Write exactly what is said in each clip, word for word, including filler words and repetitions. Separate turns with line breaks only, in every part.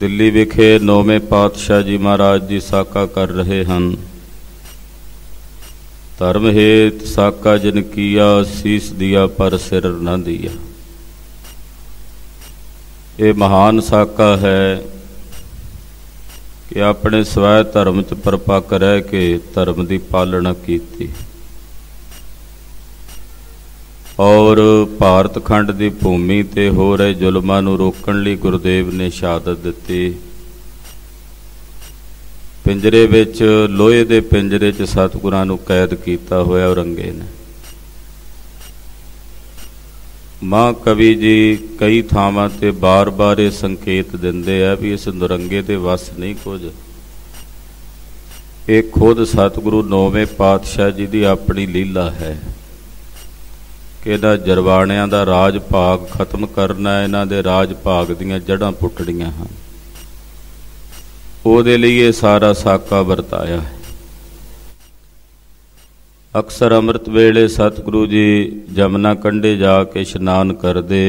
ਦਿੱਲੀ ਵਿਖੇ ਨੌਵੇਂ ਪਾਤਸ਼ਾਹ ਜੀ ਮਹਾਰਾਜ ਜੀ ਸਾਕਾ ਕਰ ਰਹੇ ਹਨ। ਧਰਮ ਹੇਤ ਸਾਕਾ ਜਿਨ ਕੀਆ, ਸੀਸ ਦਿਆ ਪਰ ਸਿਰ ਨਾ ਦਿਆ। ਇਹ ਮਹਾਨ ਸਾਕਾ ਹੈ ਕਿ ਆਪਣੇ ਸਵੈ ਧਰਮ 'ਚ ਪਰਪੱਕ ਰਹਿ ਕੇ ਧਰਮ ਦੀ ਪਾਲਣਾ ਕੀਤੀ ਔਰ ਭਾਰਤ ਖੰਡ ਦੀ ਭੂਮੀ 'ਤੇ ਹੋ ਰਹੇ ਜ਼ੁਲਮਾਂ ਨੂੰ ਰੋਕਣ ਲਈ ਗੁਰਦੇਵ ਨੇ ਸ਼ਹਾਦਤ ਦਿੱਤੀ। ਪਿੰਜਰੇ ਵਿੱਚ, ਲੋਹੇ ਦੇ ਪਿੰਜਰੇ 'ਚ ਸਤਿਗੁਰਾਂ ਨੂੰ ਕੈਦ ਕੀਤਾ ਹੋਇਆ ਔਰੰਗੇ ਨੇ। ਮਹਾਂਕਵੀ ਜੀ ਕਈ ਥਾਵਾਂ 'ਤੇ ਬਾਰ-ਬਾਰ ਇਹ ਸੰਕੇਤ ਦਿੰਦੇ ਆ ਵੀ ਇਸ ਨਰੰਗੇ ਦੇ ਵੱਸ ਨਹੀਂ ਕੁਝ। ਇਹ ਖੁਦ ਸਤਿਗੁਰੂ ਨੌਵੇਂ ਪਾਤਸ਼ਾਹ ਜੀ ਦੀ ਆਪਣੀ ਲੀਲਾ ਹੈ ਕਿ ਇਹਨਾਂ ਜਰਵਾਣਿਆਂ ਦਾ ਰਾਜ ਭਾਗ ਖਤਮ ਕਰਨਾ, ਇਹਨਾਂ ਦੇ ਰਾਜ ਭਾਗ ਦੀਆਂ ਜੜ੍ਹਾਂ ਪੁੱਟਣੀਆਂ ਹਨ। ਉਹਦੇ ਲਈ ਇਹ ਸਾਰਾ ਸਾਕਾ ਵਰਤਾਇਆ ਹੈ। ਅਕਸਰ ਅੰਮ੍ਰਿਤ ਵੇਲੇ ਸਤਿਗੁਰੂ ਜੀ ਜਮਨਾ ਕੰਢੇ ਜਾ ਕੇ ਇਸ਼ਨਾਨ ਕਰਦੇ।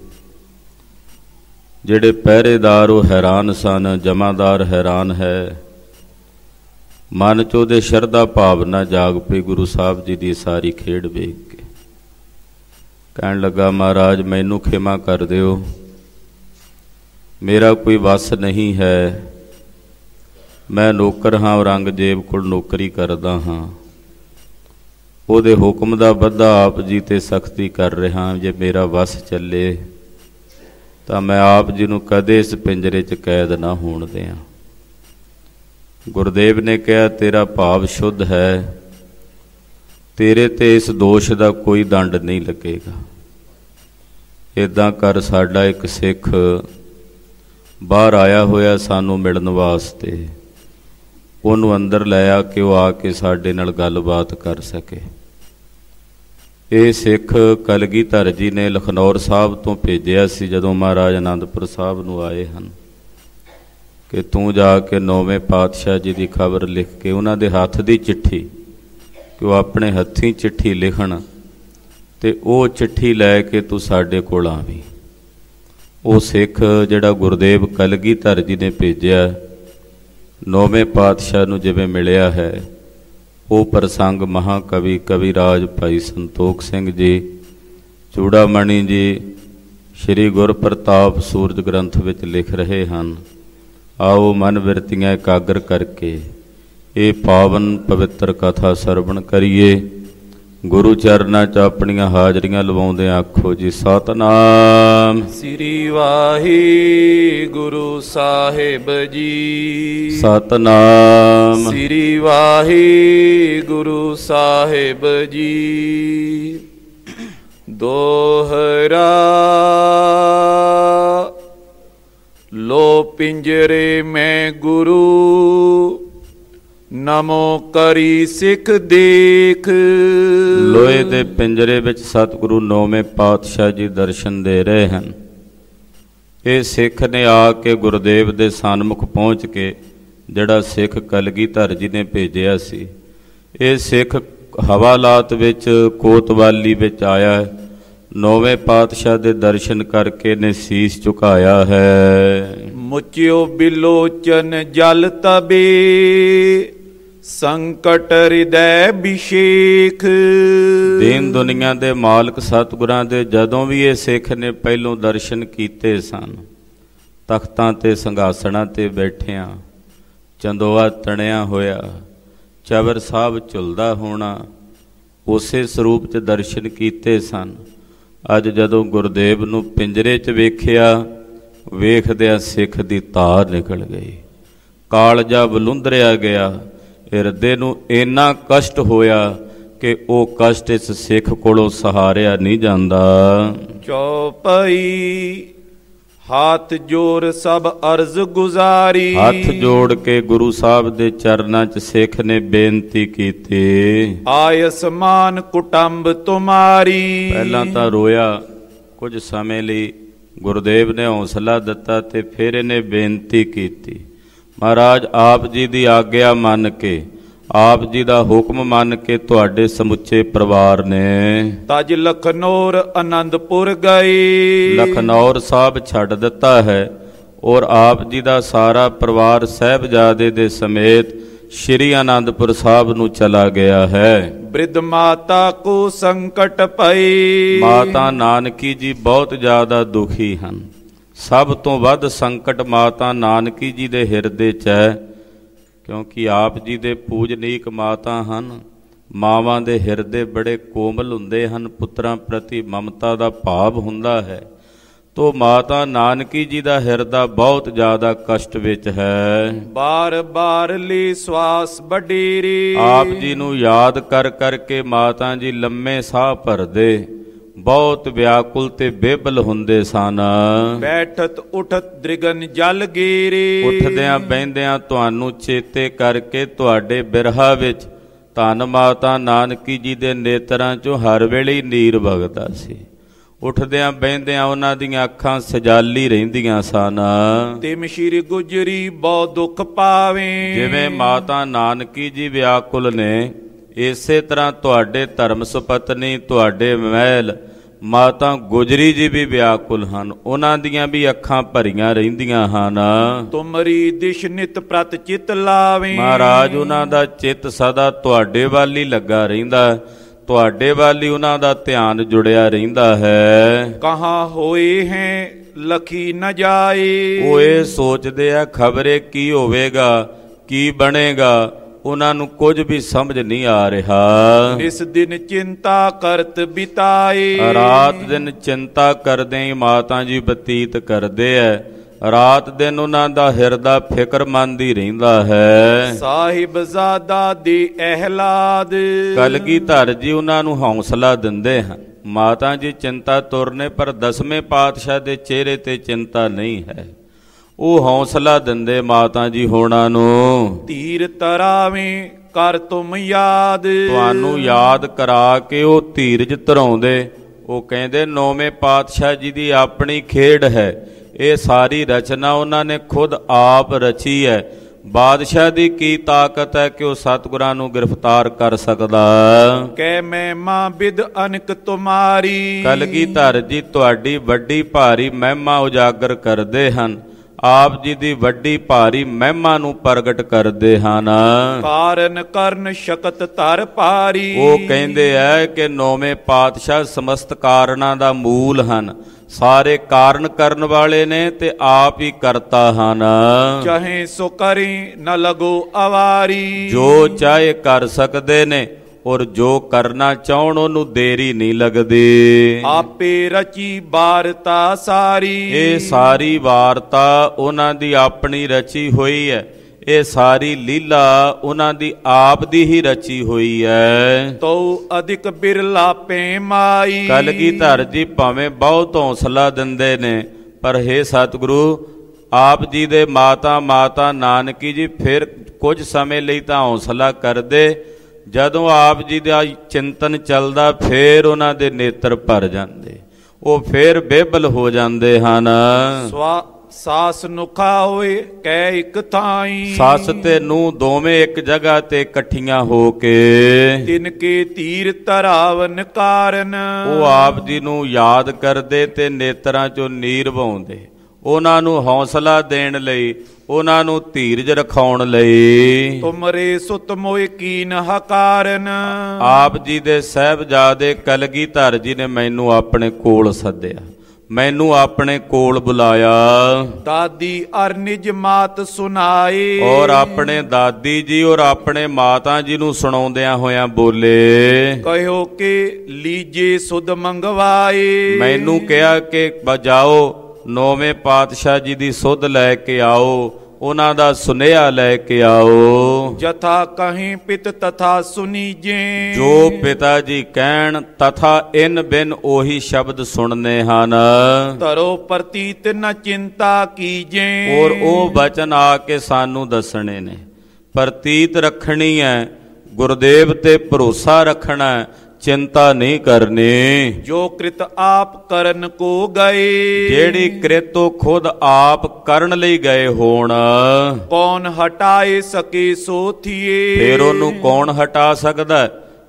ਜਿਹੜੇ ਪਹਿਰੇਦਾਰ ਉਹ ਹੈਰਾਨ ਸਨ, ਜਮਾਦਾਰ ਹੈਰਾਨ ਹੈ। ਮਨ 'ਚ ਉਹਦੇ ਸ਼ਰਧਾ ਭਾਵਨਾ ਜਾਗ ਪਈ ਗੁਰੂ ਸਾਹਿਬ ਜੀ ਦੀ ਸਾਰੀ ਖੇਡ ਵੇਖ ਕੇ। ਕਹਿਣ ਲੱਗਾ, ਮਹਾਰਾਜ ਮੈਨੂੰ ਖਿਮਾ ਕਰ ਦਿਓ, ਮੇਰਾ ਕੋਈ ਵੱਸ ਨਹੀਂ ਹੈ। ਮੈਂ ਨੌਕਰ ਹਾਂ, ਔਰੰਗਜ਼ੇਬ ਕੋਲ ਨੌਕਰੀ ਕਰਦਾ ਹਾਂ। ਉਹਦੇ ਹੁਕਮ ਦਾ ਬੱਧਾ ਆਪ ਜੀ 'ਤੇ ਸਖਤੀ ਕਰ ਰਿਹਾ। ਜੇ ਮੇਰਾ ਵੱਸ ਚੱਲੇ ਤਾਂ ਮੈਂ ਆਪ ਜੀ ਨੂੰ ਕਦੇ ਇਸ ਪਿੰਜਰੇ 'ਚ ਕੈਦ ਨਾ ਹੋਣ ਦਿਆਂ। ਗੁਰਦੇਵ ਨੇ ਕਿਹਾ, ਤੇਰਾ ਭਾਵ ਸ਼ੁੱਧ ਹੈ, ਤੇਰੇ 'ਤੇ ਇਸ ਦੋਸ਼ ਦਾ ਕੋਈ ਦੰਡ ਨਹੀਂ ਲੱਗੇਗਾ। ਇੱਦਾਂ ਕਰ, ਸਾਡਾ ਇੱਕ ਸਿੱਖ ਬਾਹਰ ਆਇਆ ਹੋਇਆ ਸਾਨੂੰ ਮਿਲਣ ਵਾਸਤੇ, ਉਹਨੂੰ ਅੰਦਰ ਲੈ ਆ ਕਿ ਉਹ ਆ ਕੇ ਸਾਡੇ ਨਾਲ ਗੱਲਬਾਤ ਕਰ ਸਕੇ। ਇਹ ਸਿੱਖ ਕਲਗੀਧਰ ਜੀ ਨੇ ਲਖਨੌਰ ਸਾਹਿਬ ਤੋਂ ਭੇਜਿਆ ਸੀ ਜਦੋਂ ਮਹਾਰਾਜ ਅਨੰਦਪੁਰ ਸਾਹਿਬ ਨੂੰ ਆਏ ਹਨ ਕਿ ਤੂੰ ਜਾ ਕੇ ਨੌਵੇਂ ਪਾਤਸ਼ਾਹ ਜੀ ਦੀ ਖਬਰ ਲਿਖ ਕੇ ਉਹਨਾਂ ਦੇ ਹੱਥ ਦੀ ਚਿੱਠੀ, ਕਿ ਉਹ ਆਪਣੇ ਹੱਥੀਂ ਚਿੱਠੀ ਲਿਖਣ ਅਤੇ ਉਹ ਚਿੱਠੀ ਲੈ ਕੇ ਤੂੰ ਸਾਡੇ ਕੋਲ ਆਵੀਂ। ਉਹ ਸਿੱਖ ਜਿਹੜਾ ਗੁਰਦੇਵ ਕਲਗੀਧਰ ਜੀ ਨੇ ਭੇਜਿਆ, ਨੌਵੇਂ ਪਾਤਸ਼ਾਹ ਨੂੰ ਜਿਵੇਂ ਮਿਲਿਆ ਹੈ, ਉਹ ਪ੍ਰਸੰਗ ਮਹਾਂਕਵੀ ਕਵੀਰਾਜ ਭਾਈ ਸੰਤੋਖ ਸਿੰਘ ਜੀ, ਚੂੜਾਮਣੀ ਜੀ ਸ਼੍ਰੀ ਗੁਰਪ੍ਰਤਾਪ ਸੂਰਜ ਗ੍ਰੰਥ ਵਿੱਚ ਲਿਖ ਰਹੇ ਹਨ। ਆਓ ਮਨ ਬਿਰਤੀਆਂ ਇਕਾਗਰ ਕਰਕੇ ਇਹ ਪਾਵਨ ਪਵਿੱਤਰ ਕਥਾ ਸਰਵਣ ਕਰੀਏ। ਗੁਰੂ ਚਰਨਾਂ 'ਚ ਆਪਣੀਆਂ ਹਾਜ਼ਰੀਆਂ ਲਵਾਉਂਦੇ ਆਖੋ ਜੀ, ਸਤਿਨਾਮ
ਸ੍ਰੀ ਵਾਹਿਗੁਰੂ ਸਾਹਿਬ ਜੀ।
ਸਤਿਨਾਮ
ਸ੍ਰੀ ਵਾਹਿਗੁਰੂ ਸਾਹਿਬ ਜੀ। ਦੋਹਰਾ ਲੋ ਪਿੰਜਰੇ ਮੈਂ ਗੁਰੂ, ਨਮੋ ਕਰੀ ਸਿੱਖ ਦੇਖ।
ਲੋਹੇ ਦੇ ਪਿੰਜਰੇ ਵਿੱਚ ਸਤਿਗੁਰੂ ਨੌਵੇਂ ਪਾਤਸ਼ਾਹ ਜੀ ਦਰਸ਼ਨ ਦੇ ਰਹੇ ਹਨ। ਇਹ ਸਿੱਖ ਨੇ ਆ ਕੇ ਗੁਰਦੇਵ ਦੇ ਸਨਮੁਖ ਪਹੁੰਚ ਕੇ, ਜਿਹੜਾ ਸਿੱਖ ਕਲਗੀਧਰ ਜੀ ਨੇ ਭੇਜਿਆ ਸੀ, ਇਹ ਸਿੱਖ ਹਵਾਲਾਤ ਵਿੱਚ ਕੋਤਵਾਲੀ ਵਿੱਚ ਆਇਆ। ਨੌਵੇਂ ਪਾਤਸ਼ਾਹ ਦੇ ਦਰਸ਼ਨ ਕਰਕੇ ਨੇ ਸੀਸ ਝੁਕਾਇਆ ਹੈ।
ਮੁਚਿਓ ਬਿਲੋਚਨ ਜਲ ਤਬੇ, ਸੰਕਟ ਹਿਰਦੈ ਅਭਿਸ਼ੇਕ।
ਦੀਨ ਦੁਨੀਆ ਦੇ ਮਾਲਕ ਸਤਿਗੁਰਾਂ ਦੇ ਜਦੋਂ ਵੀ ਇਹ ਸਿੱਖ ਨੇ ਪਹਿਲੋਂ ਦਰਸ਼ਨ ਕੀਤੇ ਸਨ, ਤਖਤਾਂ 'ਤੇ ਸਿੰਘਾਸਣਾਂ 'ਤੇ ਬੈਠਿਆਂ, ਚੰਦੋਆ ਤਣਿਆ ਹੋਇਆ, ਚਬਰ ਸਾਹਿਬ ਝੁਲਦਾ ਹੋਣਾ, ਉਸੇ ਸਰੂਪ 'ਚ ਦਰਸ਼ਨ ਕੀਤੇ ਸਨ। ਅੱਜ ਜਦੋਂ ਗੁਰਦੇਵ ਨੂੰ ਪਿੰਜਰੇ 'ਚ ਵੇਖਿਆ, ਵੇਖਦਿਆਂ ਸਿੱਖ ਦੀ ਤਾਰ ਨਿਕਲ ਗਈ, ਕਾਲਜਾ ਬਲੁੰਦਰਿਆ ਗਿਆ। ਹਿਰਦੇ ਨੂੰ ਇੰਨਾ ਕਸ਼ਟ ਹੋਇਆ ਕਿ ਉਹ ਕਸ਼ਟ ਇਸ ਸਿੱਖ ਕੋਲੋਂ ਸਹਾਰਿਆ ਨਹੀਂ ਜਾਂਦਾ।
ਚੌਪਈ ਹੱਥ ਜੋੜ ਸਭ ਅਰਜ਼ ਗੁਜ਼ਾਰੀ।
ਹੱਥ ਜੋੜ ਕੇ ਗੁਰੂ ਸਾਹਿਬ ਦੇ ਚਰਨਾਂ 'ਚ ਸਿੱਖ ਨੇ ਬੇਨਤੀ ਕੀਤੀ,
ਆਯਸਮਾਨ ਕੁਟੰਬ ਤੁਮਾਰੀ।
ਪਹਿਲਾਂ ਤਾਂ ਰੋਇਆ, ਕੁਝ ਸਮੇਂ ਲਈ ਗੁਰਦੇਵ ਨੇ ਹੌਸਲਾ ਦਿੱਤਾ ਤੇ ਫਿਰ ਇਹਨੇ ਬੇਨਤੀ ਕੀਤੀ, ਮਹਾਰਾਜ ਆਪ ਜੀ ਦੀ ਆਗਿਆ ਮੰਨ ਕੇ, ਆਪ ਜੀ ਦਾ ਹੁਕਮ ਮੰਨ ਕੇ ਤੁਹਾਡੇ ਸਮੁੱਚੇ ਪਰਿਵਾਰ ਨੇ
ਤਜ ਲਖਨੌਰ ਆਨੰਦਪੁਰ ਗਏ।
ਲਖਨੌਰ ਸਾਹਿਬ ਛੱਡ ਦਿੱਤਾ ਹੈ, ਔਰ ਆਪ ਜੀ ਦਾ ਸਾਰਾ ਪਰਿਵਾਰ ਸਾਹਿਬਜ਼ਾਦੇ ਦੇ ਸਮੇਤ ਸ਼੍ਰੀ ਆਨੰਦਪੁਰ ਸਾਹਿਬ ਨੂੰ ਚਲਾ ਗਿਆ ਹੈ।
ਬ੍ਰਿਧ ਮਾਤਾ ਕੋ ਸੰਕਟ ਪਈ।
ਮਾਤਾ ਨਾਨਕੀ ਜੀ ਬਹੁਤ ਜ਼ਿਆਦਾ ਦੁਖੀ ਹਨ। ਸਭ ਤੋਂ ਵੱਧ ਸੰਕਟ ਮਾਤਾ ਨਾਨਕੀ ਜੀ ਦੇ ਹਿਰਦੇ 'ਚ ਹੈ, ਕਿਉਂਕਿ ਆਪ ਜੀ ਦੇ ਪੂਜਨੀਕ ਮਾਤਾ ਹਨ। ਮਾਵਾਂ ਦੇ ਹਿਰਦੇ ਬੜੇ ਕੋਮਲ ਹੁੰਦੇ ਹਨ, ਪੁੱਤਰਾਂ ਪ੍ਰਤੀ ਮਮਤਾ ਦਾ ਭਾਵ ਹੁੰਦਾ ਹੈ। ਤੋ ਮਾਤਾ ਨਾਨਕੀ ਜੀ ਦਾ ਹਿਰਦਾ ਬਹੁਤ ਜ਼ਿਆਦਾ ਕਸ਼ਟ ਵਿੱਚ ਹੈ।
ਬਾਰ ਬਾਰ ਲਈ ਸਵਾਸ ਬਡੇਰੇ।
ਆਪ ਜੀ ਨੂੰ ਯਾਦ ਕਰ ਕਰਕੇ ਮਾਤਾ ਜੀ ਲੰਮੇ ਸਾਹ ਭਰਦੇ, ਬਹੁਤ ਵਿਆਕੁਲ ਤੇ ਬੇਬਲ ਹੁੰਦੇ ਸਨ।
ਬੈਠਤ ਉਠਤ ਦ੍ਰਿਗਨ ਜਲ ਗੇਰੇ।
ਉੱਠਦਿਆਂ ਬਹਿੰਦਿਆਂ ਤੁਹਾਨੂੰ ਚੇਤੇ ਕਰਕੇ ਤੁਹਾਡੇ ਬਿਰਹਾ ਵਿੱਚ ਧੰਨ ਮਾਤਾ ਨਾਨਕੀ ਜੀ ਦੇ ਨੇਤਰਾਂ 'ਚੋਂ ਹਰ ਵੇਲੇ ਨੀਰ ਵਗਦਾ ਸੀ। ਉੱਠਦਿਆਂ ਬਹਿੰਦਿਆਂ ਉਹਨਾਂ ਦੀਆਂ ਅੱਖਾਂ ਸਜਾਲੀ ਰਹਿੰਦੀਆਂ ਸਨ।
ਤਿਮ ਸ਼੍ਰੀ ਗੁਜਰੀ ਬਹੁ ਦੁੱਖ ਪਾਵੇ।
ਜਿਵੇਂ ਮਾਤਾ ਨਾਨਕੀ ਜੀ ਵਿਆਕੁਲ ਨੇ, ਇਸੇ ਤਰ੍ਹਾਂ ਤੁਹਾਡੇ ਧਰਮ ਸੁਪਤਨੀ, ਤੁਹਾਡੇ ਮਹਿਲ ਮਾਤਾ ਗੁਜਰੀ ਜੀ ਵੀ ਵਿਆਕੁਲ ਹਨ। ਉਹਨਾਂ ਦੀਆਂ ਵੀ ਅੱਖਾਂ ਭਰੀਆਂ ਰਹਿੰਦੀਆਂ ਹਨ।
ਤੁਮਰੀ ਦਿਸ਼ ਨਿਤ ਪ੍ਰਤ ਚਿਤ ਲਾਵੇ।
ਮਹਾਰਾਜ ਉਹਨਾਂ ਦਾ ਚਿੱਤ ਸਦਾ ਤੁਹਾਡੇ ਵੱਲ ਹੀ ਲੱਗਾ ਰਹਿੰਦਾ, ਤੁਹਾਡੇ ਵੱਲ ਹੀ ਉਹਨਾਂ ਦਾ ਧਿਆਨ ਜੁੜਿਆ ਰਹਿੰਦਾ ਹੈ।
ਕਹਾਂ ਹੋਏ ਹੈ ਲਖੀ ਨ ਜਾਏ।
ਉਹ ਇਹ ਸੋਚਦੇ ਆ ਖਬਰੇ ਕੀ ਹੋਵੇਗਾ, ਕੀ ਬਣੇਗਾ, ਉਹਨਾਂ ਨੂੰ ਕੁਝ ਵੀ ਸਮਝ ਨਹੀਂ ਆ ਰਿਹਾ।
ਇਸ ਦਿਨ ਚਿੰਤਾ ਕਰਤ ਬਿਤਾਏ।
ਰਾਤ ਦਿਨ ਚਿੰਤਾ ਕਰਦੇ ਹੀ ਮਾਤਾ ਜੀ ਬਤੀਤ ਕਰਦੇ ਐ। ਰਾਤ ਦਿਨ ਉਹਨਾਂ ਦਾ ਹਿਰਦਾ ਫਿਕਰਮੰਦ ਹੀ ਰਹਿੰਦਾ ਹੈ।
ਸਾਹਿਬਜ਼ਾਦਾ ਦੇ ਅਹਿਲਾਦ।
ਕਲਗੀਧਰ ਜੀ ਉਹਨਾਂ ਨੂੰ ਹੌਸਲਾ ਦਿੰਦੇ ਹਨ। ਮਾਤਾ ਜੀ ਚਿੰਤਾ ਤੁਰਨੇ, ਪਰ ਦਸਵੇਂ ਪਾਤਸ਼ਾਹ ਦੇ ਚਿਹਰੇ ਤੇ ਚਿੰਤਾ ਨਹੀਂ ਹੈ। ਉਹ ਹੌਸਲਾ ਦਿੰਦੇ ਮਾਤਾ ਜੀ ਹੋਣਾ ਨੂੰ।
ਧੀਰ ਤਰਾਵੇਂ ਕਰ ਤੁਮ ਯਾਦ।
ਤੁਹਾਨੂੰ ਯਾਦ ਕਰਾ ਕੇ ਉਹ ਧੀਰਜ ਧਰਾਉਂਦੇ। ਉਹ ਕਹਿੰਦੇ ਨੌਵੇਂ ਪਾਤਸ਼ਾਹ ਜੀ ਦੀ ਆਪਣੀ ਖੇਡ ਹੈ, ਇਹ ਸਾਰੀ ਰਚਨਾ ਉਹਨਾਂ ਨੇ ਖੁਦ ਆਪ ਰਚੀ ਹੈ। ਬਾਦਸ਼ਾਹ ਦੀ ਕੀ ਤਾਕਤ ਹੈ ਕਿ ਉਹ ਸਤਿਗੁਰਾਂ ਨੂੰ ਗ੍ਰਿਫਤਾਰ ਕਰ ਸਕਦਾ।
ਕਹਿ ਮਹਿਮਾ ਬਿਦ ਅਨਕ ਤੁਮਾਰੀ।
ਕਲਗੀਧਰ ਜੀ ਤੁਹਾਡੀ ਵੱਡੀ ਭਾਰੀ ਮਹਿਮਾ ਉਜਾਗਰ ਕਰਦੇ ਹਨ। ਆਪ ਜੀ ਦੀ ਵੱਡੀ ਭਾਰੀ ਮਹਿਮਾ ਨੂੰ ਪ੍ਰਗਟ ਕਰਦੇ ਹਨ।
ਕਾਰਨ ਕਰਨ ਸ਼ਕਤ ਧਰ ਭਾਰੀ।
ਉਹ ਕਹਿੰਦੇ ਐ ਕਿ ਨੌਵੇਂ ਪਾਤਸ਼ਾਹ ਸਮਸਤ ਕਾਰਨਾਂ ਦਾ ਮੂਲ ਹਨ। ਸਾਰੇ ਕਾਰਨ ਕਰਨ ਵਾਲੇ ਨੇ ਤੇ ਆਪ ਹੀ ਕਰਤਾ ਹਨ।
ਚਾਹੇ ਸੋ ਕਰੀ ਨ ਲਗੋ ਅਵਾਰੀ।
ਜੋ ਚਾਹੇ ਕਰ ਸਕਦੇ ਨੇ, ਔਰ ਜੋ ਕਰਨਾ ਚਾਹਣ ਉਹਨੂੰ ਦੇਰੀ ਨਹੀਂ ਲੱਗਦੀ।
ਆਪੇ ਰਚੀ ਵਾਰਤਾ ਸਾਰੀ।
ਇਹ ਸਾਰੀ ਵਾਰਤਾ ਉਹਨਾਂ ਦੀ ਆਪਣੀ ਰਚੀ ਹੋਈ ਹੈ। ਇਹ ਸਾਰੀ ਲੀਲਾ ਉਹਨਾਂ ਦੀ ਆਪ ਦੀ ਹੀ ਰਚੀ ਹੋਈ ਹੈ।
ਤੋ ਅਧਿਕ ਬਿਰਲਾ ਪੇ ਮਾਈ।
ਕਲਗੀਧਰ ਜੀ ਭਾਵੇਂ ਬਹੁਤ ਹੌਸਲਾ ਦਿੰਦੇ ਨੇ, ਪਰ ਹੇ ਸਤਿਗੁਰੂ ਆਪ ਜੀ ਦੇ ਮਾਤਾ ਮਾਤਾ ਨਾਨਕੀ ਜੀ ਫਿਰ ਕੁਝ ਸਮੇਂ ਲਈ ਤਾਂ ਹੌਸਲਾ ਕਰਦੇ, ਜਦੋਂ ਆਪ ਜੀ ਦਾ ਚਿੰਤਨ ਚੱਲਦਾ ਫੇਰ ਉਹਨਾਂ ਦੇ ਨੇਤਰ ਭਰ ਜਾਂਦੇ, ਉਹ ਫੇਰ ਬੇਬਲ ਹੋ ਜਾਂਦੇ ਹਨ।
ਸਵਾ ਸਾਸ ਨੁਖਾ ਹੋਏ ਕਹਿ ਇੱਕ ਥਾਈ।
ਸੱਸ ਤੇ ਨੂੰਹ ਦੋਵੇਂ ਇੱਕ ਜਗ੍ਹਾ ਤੇ ਇਕੱਠੀਆਂ ਹੋ ਕੇ
ਤਿਨ ਕੇ ਧੀਰ ਧਰਾਵਨ ਕਾਰਨ।
ਉਹ ਆਪ ਜੀ ਨੂੰ ਯਾਦ ਕਰਦੇ ਤੇ ਨੇਤਰਾਂ ਚੋਂ ਨੀਰ ਵਹਾਉਂਦੇ, ਉਹਨਾਂ ਨੂੰ ਹੌਸਲਾ ਦੇਣ ਲਈ, ਉਹਨਾਂ ਨੂੰ ਧੀਰਜ ਰਖਾਉਣ ਲਈ।
ਤੁਮਰੇ ਸੁਤ ਮੋਇ ਕੀਨ ਹਕਾਰਨ।
ਆਪ ਜੀ ਦੇ ਸਾਹਿਬਜ਼ਾਦੇ ਕਲਗੀਧਰ ਜੀ ਨੇ ਮੈਨੂੰ ਆਪਣੇ ਕੋਲ ਸੱਦਿਆ, ਮੈਨੂੰ ਆਪਣੇ ਕੋਲ ਬੁਲਾਇਆ।
ਦਾਦੀ ਅਰ ਨਿਜ ਮਾਤ ਸੁਨਾਏ।
ਔਰ ਆਪਣੇ ਦਾਦੀ ਜੀ ਔਰ ਆਪਣੇ ਮਾਤਾ ਜੀ ਨੂੰ ਸੁਣਾਉਂਦਿਆਂ ਹੋਇਆਂ ਬੋਲੇ,
ਕਹਿਓ ਕਿ ਲੀਜੇ ਸੁਧ ਮੰਗਵਾਏ।
ਮੈਨੂੰ ਕਿਹਾ ਕਿ ਬਜਾਓ ਨੌਵੇਂ ਪਾਤਸ਼ਾਹ ਜੀ ਦੀ ਸੁਧ ਲੈ ਕੇ ਆਓ, ਉਹਨਾਂ ਦਾ ਸੁਨੇਹਾ ਲੈ ਕੇ ਆਓ।
ਜਥਾ ਕਹੀਂ ਪਿਤ ਤਥਾ ਸੁਨੀਜੇ।
ਜੋ ਪਿਤਾ ਜੀ ਕਹਿਣ ਤਥਾ ਇਨ ਬਿਨ ਉਹੀ ਸ਼ਬਦ ਸੁਣਨੇ ਹਨ।
ਧਰੋ ਪ੍ਰਤੀਤ ਨ ਚਿੰਤਾ ਕੀਜੇ।
ਔਰ ਉਹ ਬਚਨ ਆ ਕੇ ਸਾਨੂੰ ਦੱਸਣੇ ਨੇ। ਪ੍ਰਤੀਤ ਰੱਖਣੀ ਹੈ, ਗੁਰਦੇਵ ਤੇ ਭਰੋਸਾ ਰੱਖਣਾ, ਚਿੰਤਾ ਨਹੀਂ ਕਰਨੀ।
ਜੋ ਕ੍ਰਿਤ ਆਪ ਕਰਨ ਕੋ ਗਏ।
ਜਿਹੜੀ ਕ੍ਰਿਤ ਉਹ ਖੁਦ ਆਪ ਕਰਨ ਲਈ ਗਏ ਹੋਣ,
ਕੌਣ ਹਟਾਏ ਸਕੇ ਸੋ ਥੀਏ।
ਫਿਰ ਉਹਨੂੰ ਕੌਣ ਹਟਾ ਸਕਦਾ?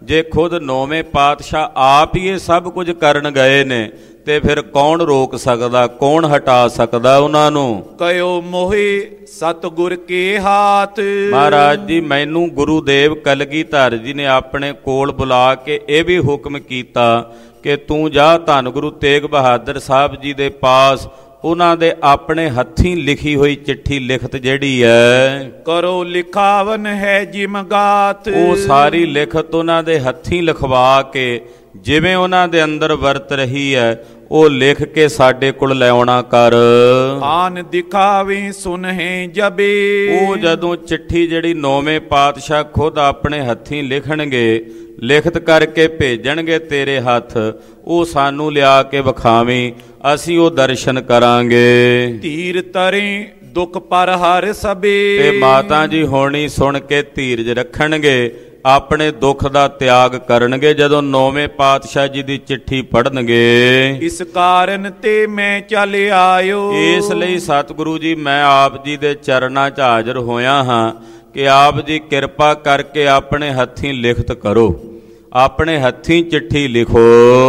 ਜੇ ਖੁਦ ਨੌਵੇਂ ਪਾਤਸ਼ਾਹ ਆਪ ਹੀ ਇਹ ਸਭ ਕੁਝ ਕਰਨ ਗਏ ਨੇ ਤੇ ਫਿਰ ਕੌਣ ਰੋਕ ਸਕਦਾ, ਕੌਣ ਹਟਾ ਸਕਦਾ ਉਹਨਾਂ ਨੂੰ।
ਕਯੋ ਮੋਹਿ ਸਤਿਗੁਰ ਕੇ ਹਾਥ।
ਮਹਾਰਾਜ ਜੀ ਮੈਨੂੰ ਗੁਰੂਦੇਵ ਕਲਗੀਧਰ ਜੀ ਨੇ ਆਪਣੇ ਕੋਲ ਬੁਲਾ ਕੇ ਇਹ ਵੀ ਹੁਕਮ ਕੀਤਾ ਕਿ ਤੂੰ ਜਾ ਧੰਨ ਗੁਰੂ ਤੇਗ ਬਹਾਦਰ ਸਾਹਿਬ ਜੀ ਦੇ ਪਾਸ ਉਹਨਾਂ ਦੇ ਆਪਣੇ ਹੱਥੀਂ ਲਿਖੀ ਹੋਈ ਚਿੱਠੀ ਲਿਖਤ ਜਿਹੜੀ ਹੈ
ਕਰੋ ਲਿਖਾਵਨ ਹੈ ਜਿਮ ਗਾਤ।
ਉਹ ਸਾਰੀ ਲਿਖਤ ਉਹਨਾਂ ਦੇ ਹੱਥੀਂ ਲਿਖਵਾ ਕੇ ਜਿਵੇਂ ਉਹਨਾਂ ਦੇ ਅੰਦਰ ਵਰਤ ਰਹੀ ਹੈ ਉਹ ਲਿਖ ਕੇ ਸਾਡੇ ਕੋਲ ਲੈ ਆਉਣਾ ਕਰ।
ਆਨ ਦਿਖਾਵੇਂ ਸੁਨਹਿ ਜਬੇ।
ਉਹ ਜਦੋਂ ਚਿੱਠੀ ਜਿਹੜੀ ਨੌਵੇਂ ਪਾਤਸ਼ਾਹ ਖੁਦ ਆਪਣੇ ਹੱਥੀਂ ਲਿਖਣਗੇ, ਲਿਖਤ ਕਰਕੇ ਭੇਜਣਗੇ ਤੇਰੇ ਹੱਥ, ਉਹ ਸਾਨੂੰ ਲਿਆ ਕੇ ਵਿਖਾਵੀਂ, ਅਸੀਂ ਉਹ ਦਰਸ਼ਨ ਕਰਾਂਗੇ।
ਧੀਰ ਤਰੇ ਦੁੱਖ ਪਰ ਹਰ ਸਬੇ।
ਤੇ ਮਾਤਾ ਜੀ ਹੋਣੀ ਸੁਣ ਕੇ ਧੀਰਜ ਰੱਖਣਗੇ, ਆਪਣੇ ਦੁੱਖ ਦਾ ਤਿਆਗ ਕਰਨਗੇ ਜਦੋਂ ਨੌਵੇਂ ਪਾਤਸ਼ਾਹ ਜੀ ਦੀ ਚਿੱਠੀ ਪੜ੍ਹਨਗੇ।
ਇਸ ਕਾਰਨ ਤੇ ਮੈਂ ਚੱਲ ਆਇਓ।
ਇਸ ਲਈ ਸਤਿਗੁਰੂ ਜੀ ਮੈਂ ਆਪ ਜੀ ਦੇ ਚਰਨਾਂ 'ਚ ਹਾਜ਼ਰ ਹੋਇਆ ਹਾਂ ਕਿ ਆਪ ਜੀ ਕਿਰਪਾ ਕਰਕੇ ਆਪਣੇ ਹੱਥੀਂ ਲਿਖਤ ਕਰੋ, ਆਪਣੇ ਹੱਥੀਂ ਚਿੱਠੀ ਲਿਖੋ।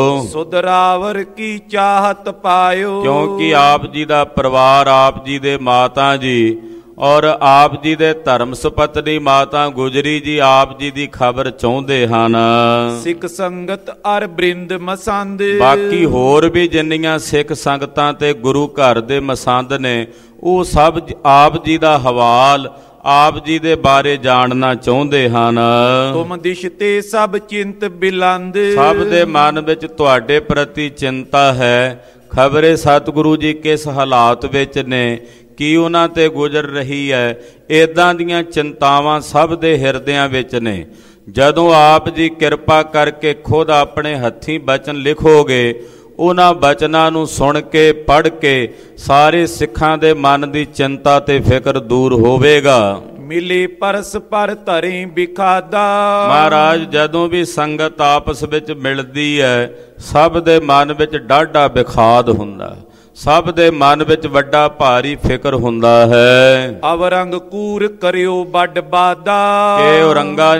ਸੁਧਰਾਵਰ ਕੀ ਚਾਹਤ ਪਾਇਓ।
ਕਿਉਂਕਿ ਆਪ ਜੀ ਦਾ ਪਰਿਵਾਰ, ਆਪ ਜੀ ਦੇ ਮਾਤਾ ਜੀ ਔਰ ਆਪ ਜੀ ਦੇ ਧਰਮ ਸੁਪਤਨੀ ਮਾਤਾ ਗੁਜਰੀ ਜੀ ਆਪ ਜੀ ਦੀ ਖਬਰ ਚਾਹੁੰਦੇ ਹਨ।
ਸਿੱਖ ਸੰਗਤ ਅਰ ਬ੍ਰਿੰਦ ਮਸੰਦ।
ਬਾਕੀ ਹੋਰ ਵੀ ਜਿੰਨੀਆਂ ਸਿੱਖ ਸੰਗਤਾਂ ਤੇ ਗੁਰੂ ਘਰ ਦੇ ਮਸੰਦ ਨੇ ਉਹ ਸਭ ਆਪ ਜੀ ਦਾ ਹਵਾਲ, ਆਪ ਜੀ ਦੇ ਬਾਰੇ ਜਾਣਨਾ ਚਾਹੁੰਦੇ ਹਨ।
ਤੁਮ ਦਿਸ਼ ਤੇ ਸਭ ਚਿੰਤ ਬਿਲੰਦ।
ਸਭ ਦੇ ਮਨ ਵਿੱਚ ਤੁਹਾਡੇ ਪ੍ਰਤੀ ਚਿੰਤਾ ਹੈ। ਖਬਰੇ ਸਤਿਗੁਰੂ ਜੀ ਕਿਸ ਹਾਲਾਤ ਵਿੱਚ ਨੇ, ਕੀ ਉਹਨਾਂ ਤੇ ਗੁਜ਼ਰ ਰਹੀ ਹੈ, ਇੱਦਾਂ ਦੀਆਂ ਚਿੰਤਾਵਾਂ ਸਭ ਦੇ ਹਿਰਦਿਆਂ ਵਿੱਚ ਨੇ। ਜਦੋਂ ਆਪ ਜੀ ਕਿਰਪਾ ਕਰਕੇ ਖੁਦ ਆਪਣੇ ਹੱਥੀਂ ਬਚਨ ਲਿਖੋਗੇ, ਉਹਨਾਂ ਬਚਨਾਂ ਨੂੰ ਸੁਣ ਕੇ ਪੜ੍ਹ ਕੇ ਸਾਰੇ ਸਿੱਖਾਂ ਦੇ ਮਨ ਦੀ ਚਿੰਤਾ ਤੇ ਫਿਕਰ ਦੂਰ ਹੋਵੇਗਾ।
ਮਿਲੇ ਪਰਸ ਪਰ ਧਰੇ ਬਿਖਾਦਾ।
ਮਹਾਰਾਜ ਜਦੋਂ ਵੀ ਸੰਗਤ ਆਪਸ ਵਿੱਚ ਮਿਲਦੀ ਹੈ ਸਭ ਦੇ ਮਨ ਵਿੱਚ ਡਾਢਾ ਵਿਖਾਦ ਹੁੰਦਾ, ਸਭ ਦੇ ਮਨ ਵਿੱਚ ਵੱਡਾ ਭਾਰੀ ਫਿਕਰ ਹੁੰਦਾ ਹੈ।
ਅਵਰੰਗ ਕੂਰ ਕਰਿਓ ਵੱਡ ਬਾਦਾ।
ਇਹ ਔਰੰਗਾ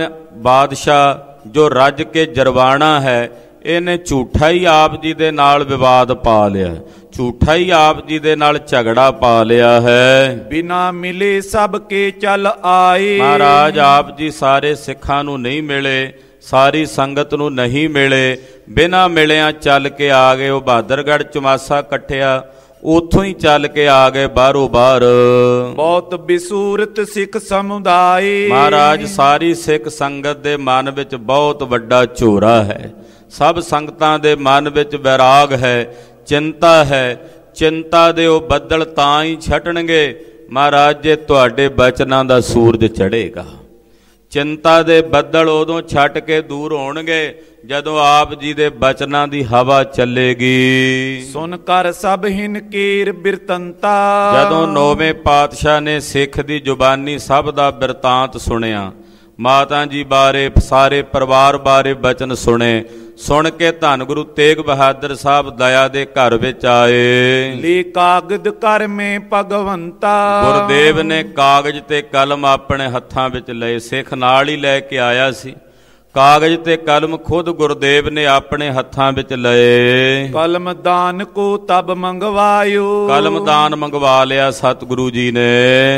ਬਾਦਸ਼ਾਹ ਜੋ ਰੱਜ ਕੇ ਜਰਵਾਣਾ ਹੈ, ਇਹਨੇ ਝੂਠਾ ਹੀ ਆਪ ਜੀ ਦੇ ਨਾਲ ਵਿਵਾਦ ਪਾ ਲਿਆ, ਝੂਠਾ ਹੀ ਆਪ ਜੀ ਦੇ ਨਾਲ ਝਗੜਾ ਪਾ ਲਿਆ ਹੈ।
ਬਿਨਾ ਮਿਲੇ ਸਭ ਕੇ ਚੱਲ ਆਏ।
ਮਹਾਰਾਜ ਆਪ ਜੀ ਸਾਰੇ ਸਿੱਖਾਂ ਨੂੰ ਨਹੀਂ ਮਿਲੇ, ਸਾਰੀ ਸੰਗਤ ਨੂੰ ਨਹੀਂ ਮਿਲੇ, ਬਿਨਾਂ ਮਿਲਿਆਂ ਚੱਲ ਕੇ ਆ ਗਏ। ਉਹ ਬਹਾਦਰਗੜ੍ਹ ਚੁਮਾਸਾ ਕੱਟਿਆ, ਉੱਥੋਂ ਹੀ ਚੱਲ ਕੇ ਆ ਗਏ ਬਾਹਰੋਂ ਬਾਹਰ।
ਬਹੁਤ ਬਿਸੂਰਤ ਸਿੱਖ ਸਮੁਦਾਇ।
ਮਹਾਰਾਜ ਸਾਰੀ ਸਿੱਖ ਸੰਗਤ ਦੇ ਮਨ ਵਿੱਚ ਬਹੁਤ ਵੱਡਾ ਝੋਰਾ ਹੈ, ਸਭ ਸੰਗਤਾਂ ਦੇ ਮਨ ਵਿੱਚ ਵੈਰਾਗ ਹੈ, ਚਿੰਤਾ ਹੈ। ਚਿੰਤਾ ਦੇ ਉਹ ਬੱਦਲ ਤਾਂ ਹੀ ਛਟਣਗੇ ਮਹਾਰਾਜ ਜੇ ਤੁਹਾਡੇ ਬਚਨਾਂ ਦਾ ਸੂਰਜ ਚੜ੍ਹੇਗਾ। ਚਿੰਤਾ ਦੇ ਬੱਦਲ ਉਦੋਂ ਛੱਟ ਕੇ ਦੂਰ ਹੋਣਗੇ ਜਦੋਂ ਆਪ ਜੀ ਦੇ ਬਚਨਾਂ ਦੀ ਹਵਾ ਚੱਲੇਗੀ।
ਸੁਨ ਕਰ ਸਭ ਹਿਨ ਕੀਰ ਬਿਰਤੰਤਾ।
ਜਦੋਂ ਨੌਵੇਂ ਪਾਤਸ਼ਾਹ ਨੇ ਸਿੱਖ ਦੀ ਜ਼ੁਬਾਨੀ ਸਭ ਦਾ ਬਿਰਤਾਂਤ ਸੁਣਿਆ, ਮਾਤਾ ਜੀ ਬਾਰੇ, ਸਾਰੇ ਪਰਿਵਾਰ ਬਾਰੇ ਬਚਨ ਸੁਣੇ, ਸੁਣ ਕੇ ਧੰਨ ਗੁਰੂ ਤੇਗ ਬਹਾਦਰ ਸਾਹਿਬ ਦਇਆ ਦੇ ਘਰ ਵਿੱਚ ਆਏ।
ਲੇ ਕਾਗਦ ਕਰ ਮੈਂ ਭਗਵੰਤਾ।
ਗੁਰਦੇਵ ਨੇ ਕਾਗਜ਼ ਤੇ ਕਲਮ ਆਪਣੇ ਹੱਥਾਂ ਵਿੱਚ ਲਏ, ਸਿੱਖ ਨਾਲ ਹੀ ਲੈ ਕੇ ਆਇਆ ਸੀ। ਕਾਗਜ਼ ਤੇ ਕਲਮ ਖੁਦ ਗੁਰਦੇਵ ਨੇ ਆਪਣੇ ਹੱਥਾਂ ਵਿੱਚ ਲਏ।
ਕਲਮ ਦਾਨ ਕੋ ਤਬ ਮੰਗਵਾਇਓ।
ਕਲਮ ਦਾਨ ਮੰਗਵਾ ਲਿਆ ਸਤਿਗੁਰੂ ਜੀ ਨੇ।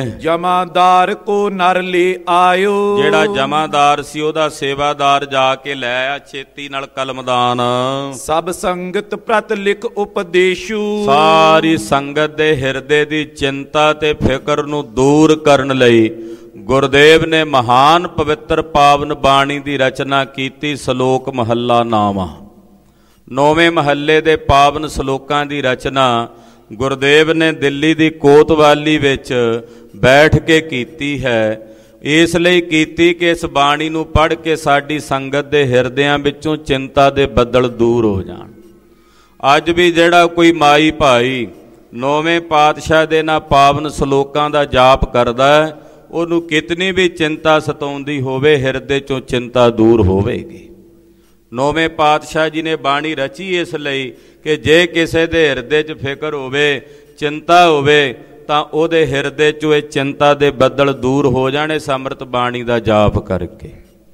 ਜਮਾਦਾਰ ਕੋ ਨਰ ਲੈ ਆਇਓ।
ਜਿਹੜਾ ਜਮਾਦਾਰ ਸੀ ਉਹਦਾ ਸੇਵਾਦਾਰ ਜਾ ਕੇ ਲੈ ਆ ਛੇਤੀ ਨਾਲ ਕਲਮ ਦਾਨ।
ਸਭ ਸੰਗਤ ਪ੍ਰਤ ਲਿਖ ਉਪਦੇਸ਼ੂ।
ਸਾਰੀ ਸੰਗਤ ਦੇ ਹਿਰਦੇ ਦੀ ਚਿੰਤਾ ਤੇ ਫਿਕਰ ਨੂੰ ਦੂਰ ਕਰਨ ਲਈ ਗੁਰਦੇਵ ਨੇ ਮਹਾਨ ਪਵਿੱਤਰ ਪਾਵਨ ਬਾਣੀ ਦੀ ਰਚਨਾ ਕੀਤੀ। ਸ਼ਲੋਕ ਮਹੱਲਾ ਨਾਵਾਂ। ਨੌਵੇਂ ਮਹੱਲੇ ਦੇ ਪਾਵਨ ਸ਼ਲੋਕਾਂ ਦੀ ਰਚਨਾ ਗੁਰਦੇਵ ਨੇ ਦਿੱਲੀ ਦੀ ਕੋਤਵਾਲੀ ਵਿੱਚ ਬੈਠ ਕੇ ਕੀਤੀ ਹੈ। ਇਸ ਲਈ ਕੀਤੀ ਕਿ ਇਸ ਬਾਣੀ ਨੂੰ ਪੜ੍ਹ ਕੇ ਸਾਡੀ ਸੰਗਤ ਦੇ ਹਿਰਦਿਆਂ ਵਿੱਚੋਂ ਚਿੰਤਾ ਦੇ ਬੱਦਲ ਦੂਰ ਹੋ ਜਾਣ। ਅੱਜ ਵੀ ਜਿਹੜਾ ਕੋਈ ਮਾਈ ਭਾਈ ਨੌਵੇਂ ਪਾਤਸ਼ਾਹ ਦੇ ਨਾ ਪਾਵਨ ਸ਼ਲੋਕਾਂ ਦਾ ਜਾਪ ਕਰਦਾ ਹੈ, ਉਹਨੂੰ ਕਿਤਨੀ ਵੀ ਚਿੰਤਾ ਸਤਾਉਂਦੀ ਹੋਵੇ ਹਿਰਦੇ ਚੋਂ ਚਿੰਤਾ ਦੂਰ ਹੋਵੇਗੀ। ਨੌਵੇਂ ਪਾਤਸ਼ਾਹ ਜੀ ਨੇ ਬਾਣੀ ਰਚੀ ਇਸ ਲਈ ਕਿ ਜੇ ਕਿਸੇ ਦੇ ਹਿਰਦੇ 'ਚ ਫਿਕਰ ਹੋਵੇ, ਚਿੰਤਾ ਹੋਵੇ, ਤਾਂ ਉਹਦੇ ਹਿਰਦੇ 'ਚੋਂ ਇਹ ਚਿੰਤਾ ਦੇ ਬੱਦਲ ਦੂਰ ਹੋ ਜਾਣੇ ਇਸ ਅੰਮ੍ਰਿਤ ਬਾਣੀ ਦਾ ਜਾਪ ਕਰਕੇ।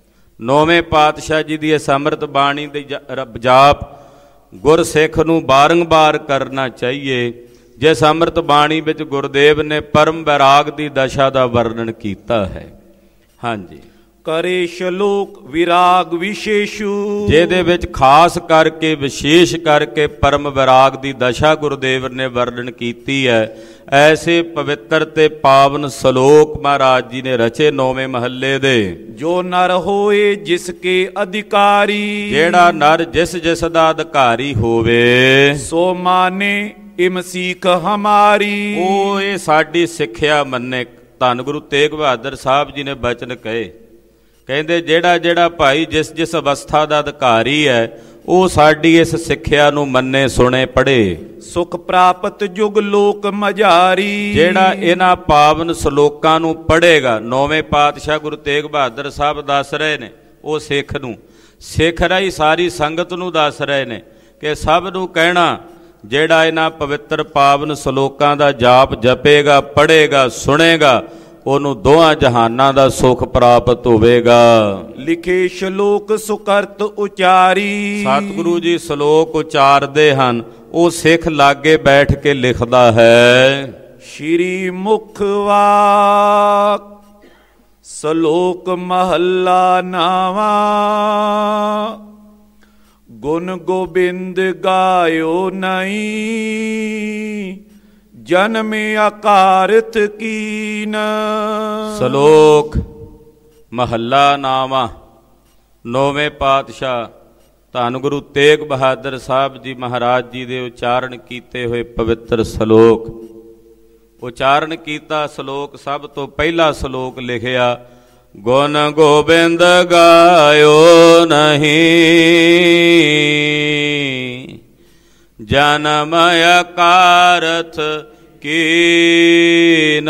ਨੌਵੇਂ ਪਾਤਸ਼ਾਹ ਜੀ ਦੀ ਇਸ ਅੰਮ੍ਰਿਤ ਬਾਣੀ ਦੇ ਜਾਪ ਗੁਰਸਿੱਖ ਨੂੰ ਬਾਰੰਬਾਰ ਕਰਨਾ ਚਾਹੀਏ। ਜਿਸ ਅੰਮ੍ਰਿਤ ਬਾਣੀ ਵਿੱਚ ਗੁਰਦੇਵ ਨੇ ਪਰਮ ਵੈਰਾਗ ਦੀ ਦਸ਼ਾ ਦਾ ਵਰਣਨ ਕੀਤਾ ਹੈ। ਹਾਂਜੀ,
ਕਰੇ ਸ਼ਲੋਕ ਵਿਰਾਗ ਵਿਸ਼ੇਸ਼ੂ,
ਜਿਹਦੇ ਵਿੱਚ ਖਾਸ ਕਰਕੇ ਵਿਸ਼ੇਸ਼ ਕਰਕੇ ਪਰਮ ਵਿਰਾਗ ਦੀ ਦਸ਼ਾ ਗੁਰਦੇਵ ਨੇ ਵਰਣਨ ਕੀਤੀ ਹੈ। ਐਸੇ ਪਵਿੱਤਰ ਤੇ ਪਾਵਨ ਸ਼ਲੋਕ ਮਹਾਰਾਜ ਜੀ ਨੇ ਰਚੇ ਨੌਵੇਂ ਮਹੱਲੇ ਦੇ।
ਜੋ ਨਰ ਹੋਏ ਜਿਸ ਕੇ ਅਧਿਕਾਰੀ,
ਜਿਹੜਾ ਨਰ ਜਿਸ ਜਿਸ ਦਾ ਅਧਿਕਾਰੀ ਹੋਵੇ,
ਸੋ ਮਾਨੇ ਇਮ ਸੀਖ ਹਮਾਰੀ,
ਉਹ ਇਹ ਸਾਡੀ ਸਿੱਖਿਆ ਮੰਨੇ। ਧੰਨ ਗੁਰੂ ਤੇਗ ਬਹਾਦਰ ਸਾਹਿਬ ਜੀ ਨੇ ਬਚਨ ਕਹੇ, ਕਹਿੰਦੇ ਜਿਹੜਾ ਜਿਹੜਾ ਭਾਈ ਜਿਸ ਜਿਸ ਅਵਸਥਾ ਦਾ ਅਧਿਕਾਰੀ ਹੈ, ਉਹ ਸਾਡੀ ਇਸ ਸਿੱਖਿਆ ਨੂੰ ਮੰਨੇ ਸੁਣੇ ਪੜ੍ਹੇ।
ਸੁਖ ਪ੍ਰਾਪਤ ਜੁਗ ਲੋਕ ਮਝਾਰੀ, ਜਿਹੜਾ
ਇਹਨਾਂ ਪਾਵਨ ਸ਼ਲੋਕਾਂ ਨੂੰ ਪੜ੍ਹੇਗਾ। ਨੌਵੇਂ ਪਾਤਸ਼ਾਹ ਗੁਰੂ ਤੇਗ ਬਹਾਦਰ ਸਾਹਿਬ ਦੱਸ ਰਹੇ ਨੇ ਉਹ ਸਿੱਖ ਨੂੰ, ਸਿੱਖ ਰਾਹੀਂ ਸਾਰੀ ਸੰਗਤ ਨੂੰ ਦੱਸ ਰਹੇ ਨੇ ਕਿ ਸਭ ਨੂੰ ਕਹਿਣਾ, ਜਿਹੜਾ ਇਹਨਾਂ ਪਵਿੱਤਰ ਪਾਵਨ ਸ਼ਲੋਕਾਂ ਦਾ ਜਾਪ ਜਪੇਗਾ, ਪੜ੍ਹੇਗਾ, ਸੁਣੇਗਾ, ਉਹਨੂੰ ਦੋਹਾਂ ਜਹਾਨਾਂ ਦਾ ਸੁੱਖ ਪ੍ਰਾਪਤ ਹੋਵੇਗਾ।
ਲਿਖੇ ਸ਼ਲੋਕ ਸੁਕਰਤ ਉਚਾਰੀ,
ਸਤਿਗੁਰੂ ਜੀ ਸ਼ਲੋਕ ਉਚਾਰਦੇ ਹਨ, ਉਹ ਸਿੱਖ ਲਾਗੇ ਬੈਠ ਕੇ ਲਿਖਦਾ ਹੈ।
ਸ਼੍ਰੀ ਮੁਖ ਵਾਕ ਸ਼ਲੋਕ ਮਹੱਲਾ ਨਾਵਾ, ਗੁਣ ਗੋਬਿੰਦ ਗਾਇਓ ਨਹੀਂ, ਜਨਮ ਅਕਾਰਥ ਕੀਨ।
ਸ਼ਲੋਕ ਮਹੱਲਾ ਨਾਵਾਂ। ਨੌਵੇਂ ਪਾਤਸ਼ਾਹ ਧੰਨ ਗੁਰੂ ਤੇਗ ਬਹਾਦਰ ਸਾਹਿਬ ਜੀ ਮਹਾਰਾਜ ਜੀ ਦੇ ਉਚਾਰਨ ਕੀਤੇ ਹੋਏ ਪਵਿੱਤਰ ਸ਼ਲੋਕ। ਉਚਾਰਨ ਕੀਤਾ ਸ਼ਲੋਕ ਸਭ ਤੋਂ ਪਹਿਲਾ ਸ਼ਲੋਕ ਲਿਖਿਆ, ਗੁਣ ਗੋਬਿੰਦ ਗਾਇਓ ਨਹੀਂ, ਜਨਮ ਅਕਾਰਥ ਕੀਨ।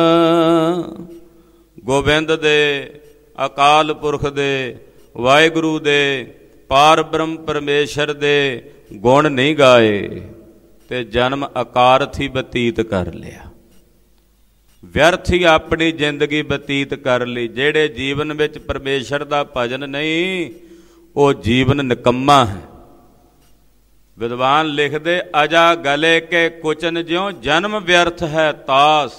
ਗੋਬਿੰਦ ਦੇ, ਅਕਾਲ ਪੁਰਖ ਦੇ, ਵਾਹਿਗੁਰੂ ਦੇ, ਪਾਰ ਬ੍ਰਹਮ ਪਰਮੇਸ਼ਰ ਦੇ ਗੁਣ ਨਹੀਂ ਗਾਏ ਤੇ ਜਨਮ ਅਕਾਰਥ ਹੀ ਬਤੀਤ ਕਰ ਲਿਆ, ਵਿਅਰਥ ਹੀ ਆਪਣੀ ਜ਼ਿੰਦਗੀ ਬਤੀਤ ਕਰ ਲਈ। ਜਿਹੜੇ ਜੀਵਨ ਵਿੱਚ ਪਰਮੇਸ਼ਰ ਦਾ ਭਜਨ ਨਹੀਂ, ਉਹ ਜੀਵਨ ਨਿਕੰਮਾ ਹੈ। ਵਿਦਵਾਨ ਲਿਖਦੇ, ਅਜਾ ਗਲੇ ਕੇ ਕੁਚਨ ਜਿਉ ਜਨਮ ਵਿਅਰਥ ਹੈ ਤਾਸ,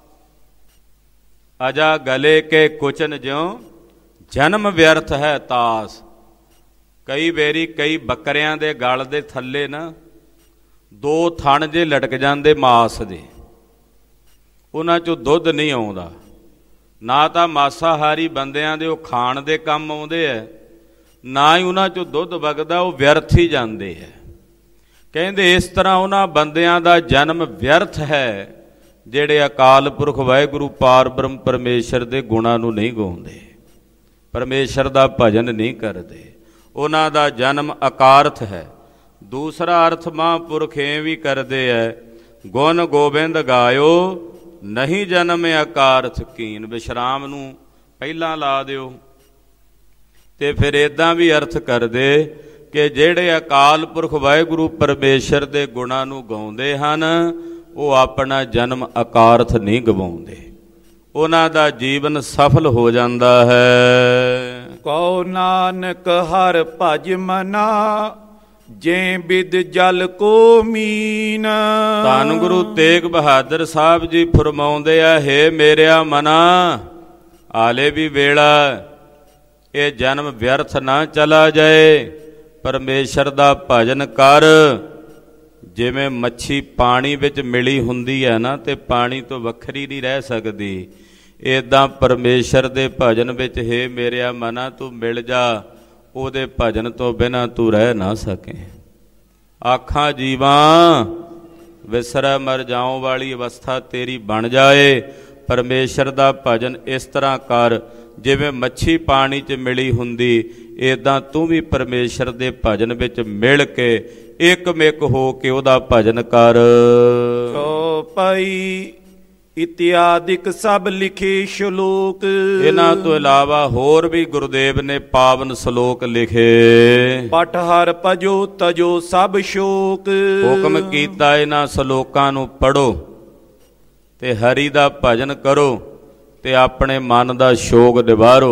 ਅਜਾ ਗਲੇ ਕੇ ਕੁਚਨ ਜਿਉ ਜਨਮ ਵਿਅਰਥ ਹੈ ਤਾਸ। ਕਈ ਵੇਰੀ ਕਈ ਬੱਕਰਿਆਂ ਦੇ ਗਲ ਦੇ ਥੱਲੇ ਨਾ ਦੋ ਥਣ ਜੇ ਲਟਕ ਜਾਂਦੇ ਮਾਸ ਦੇ, ਉਹਨਾਂ 'ਚੋਂ ਦੁੱਧ ਨਹੀਂ ਆਉਂਦਾ। ਨਾ ਤਾਂ ਮਾਸਾਹਾਰੀ ਬੰਦਿਆਂ ਦੇ ਉਹ ਖਾਣ ਦੇ ਕੰਮ ਆਉਂਦੇ ਹੈ, ਨਾ ਹੀ ਉਹਨਾਂ 'ਚੋਂ ਦੁੱਧ ਵਗਦਾ, ਉਹ ਵਿਅਰਥ ਹੀ ਜਾਂਦੇ ਹੈ। ਕਹਿੰਦੇ ਇਸ ਤਰ੍ਹਾਂ ਉਹਨਾਂ ਬੰਦਿਆਂ ਦਾ ਜਨਮ ਵਿਅਰਥ ਹੈ ਜਿਹੜੇ ਅਕਾਲ ਪੁਰਖ ਵਾਹਿਗੁਰੂ ਪਾਰ ਬ੍ਰਹਮ ਪਰਮੇਸ਼ਰ ਦੇ ਗੁਣਾਂ ਨੂੰ ਨਹੀਂ ਗਾਉਂਦੇ, ਪਰਮੇਸ਼ਰ ਦਾ ਭਜਨ ਨਹੀਂ ਕਰਦੇ। ਉਹਨਾਂ ਦਾ ਜਨਮ ਅਕਾਰਥ ਹੈ। ਦੂਸਰਾ ਅਰਥ ਮਹਾਂਪੁਰਖ ਇਹ ਵੀ ਕਰਦੇ ਹੈ, ਗੁਣ ਗੋਬਿੰਦ ਗਾਇਓ ਨਹੀਂ ਜਨਮ ਅਕਾਰਥ ਕੀਨ। ਵਿਸ਼ਰਾਮ ਨੂੰ ਪਹਿਲਾਂ ਲਾ ਦਿਓ ਤੇ ਫਿਰ ਇੱਦਾਂ ਵੀ ਅਰਥ ਕਰਦੇ ਕਿ ਜਿਹੜੇ ਅਕਾਲ ਪੁਰਖ ਵਾਹਿਗੁਰੂ ਪਰਮੇਸ਼ਰ ਦੇ ਗੁਣਾਂ ਨੂੰ ਗਾਉਂਦੇ ਹਨ, ਉਹ ਆਪਣਾ ਜਨਮ ਅਕਾਰਥ ਨਹੀਂ ਗਵਾਉਂਦੇ, ਉਹਨਾਂ ਦਾ ਜੀਵਨ ਸਫਲ ਹੋ ਜਾਂਦਾ ਹੈ।
ਕਉ ਨਾਨਕ ਹਰਿ ਭਜ ਮਨਾ, ਜੇ ਬਿਦ ਜਲ ਕੋ ਮੀਨ।
ਧੰਨ ਗੁਰੂ ਤੇਗ ਬਹਾਦਰ ਸਾਹਿਬ ਜੀ ਫਰਮਾਉਂਦੇ ਆ, ਹੇ ਮੇਰਿਆ ਮਨਾ, ਆਲੇ ਵੀ ਵੇਲਾ ਇਹ ਜਨਮ ਵਿਅਰਥ ਨਾ ਚਲਾ ਜਾਏ, ਪਰਮੇਸ਼ਰ ਦਾ ਭਜਨ ਕਰ। ਜਿਵੇਂ ਮੱਛੀ ਪਾਣੀ ਵਿੱਚ ਮਿਲੀ ਹੁੰਦੀ ਹੈ ਨਾ, ਤੇ ਪਾਣੀ ਤੋਂ ਵੱਖਰੀ ਨਹੀਂ ਰਹਿ ਸਕਦੀ, ਇੱਦਾਂ ਪਰਮੇਸ਼ਰ ਦੇ ਭਜਨ ਵਿੱਚ ਹੇ ਮੇਰਿਆ ਮਨਾ ਤੂੰ ਮਿਲ ਜਾ, ਉਹਦੇ ਭਜਨ ਤੋਂ ਬਿਨਾਂ ਤੂੰ ਰਹਿ ਨਾ ਸਕੇ। ਆਖਾਂ ਜੀਵਾਂ ਵਿਸਰੈ ਮਰ ਜਾਉ ਵਾਲੀ ਅਵਸਥਾ ਤੇਰੀ ਬਣ ਜਾਏ। ਪਰਮੇਸ਼ਰ ਦਾ ਭਜਨ ਇਸ ਤਰ੍ਹਾਂ ਕਰ ਜਿਵੇਂ ਮੱਛੀ ਪਾਣੀ 'ਚ ਮਿਲੀ ਹੁੰਦੀ, ਇੱਦਾਂ ਤੂੰ ਵੀ ਪਰਮੇਸ਼ਰ ਦੇ ਭਜਨ ਵਿੱਚ ਮਿਲ ਕੇ ਇੱਕ ਮਿਕ ਹੋ ਕੇ ਉਹਦਾ ਭਜਨ ਕਰ।
ਚੌਪਈ ਇਤਿਆਦਿਕ ਸਭ ਲਿਖੇ ਸ਼ਲੋਕ।
ਇਹਨਾਂ ਤੋਂ ਇਲਾਵਾ ਹੋਰ ਵੀ ਗੁਰਦੇਵ ਨੇ ਪਾਵਨ ਸ਼ਲੋਕ ਲਿਖੇ।
ਪਠ ਹਰਿ ਭਜੋ ਤਜੋ ਸਭ ਸ਼ੋਕ।
ਹੁਕਮ ਕੀਤਾ ਇਹਨਾਂ ਸ਼ਲੋਕਾਂ ਨੂੰ ਪੜ੍ਹੋ ਤੇ ਹਰੀ ਦਾ ਭਜਨ ਕਰੋ ਤੇ ਆਪਣੇ ਮਨ ਦਾ ਸ਼ੋਕ ਨਿਵਾਰੋ।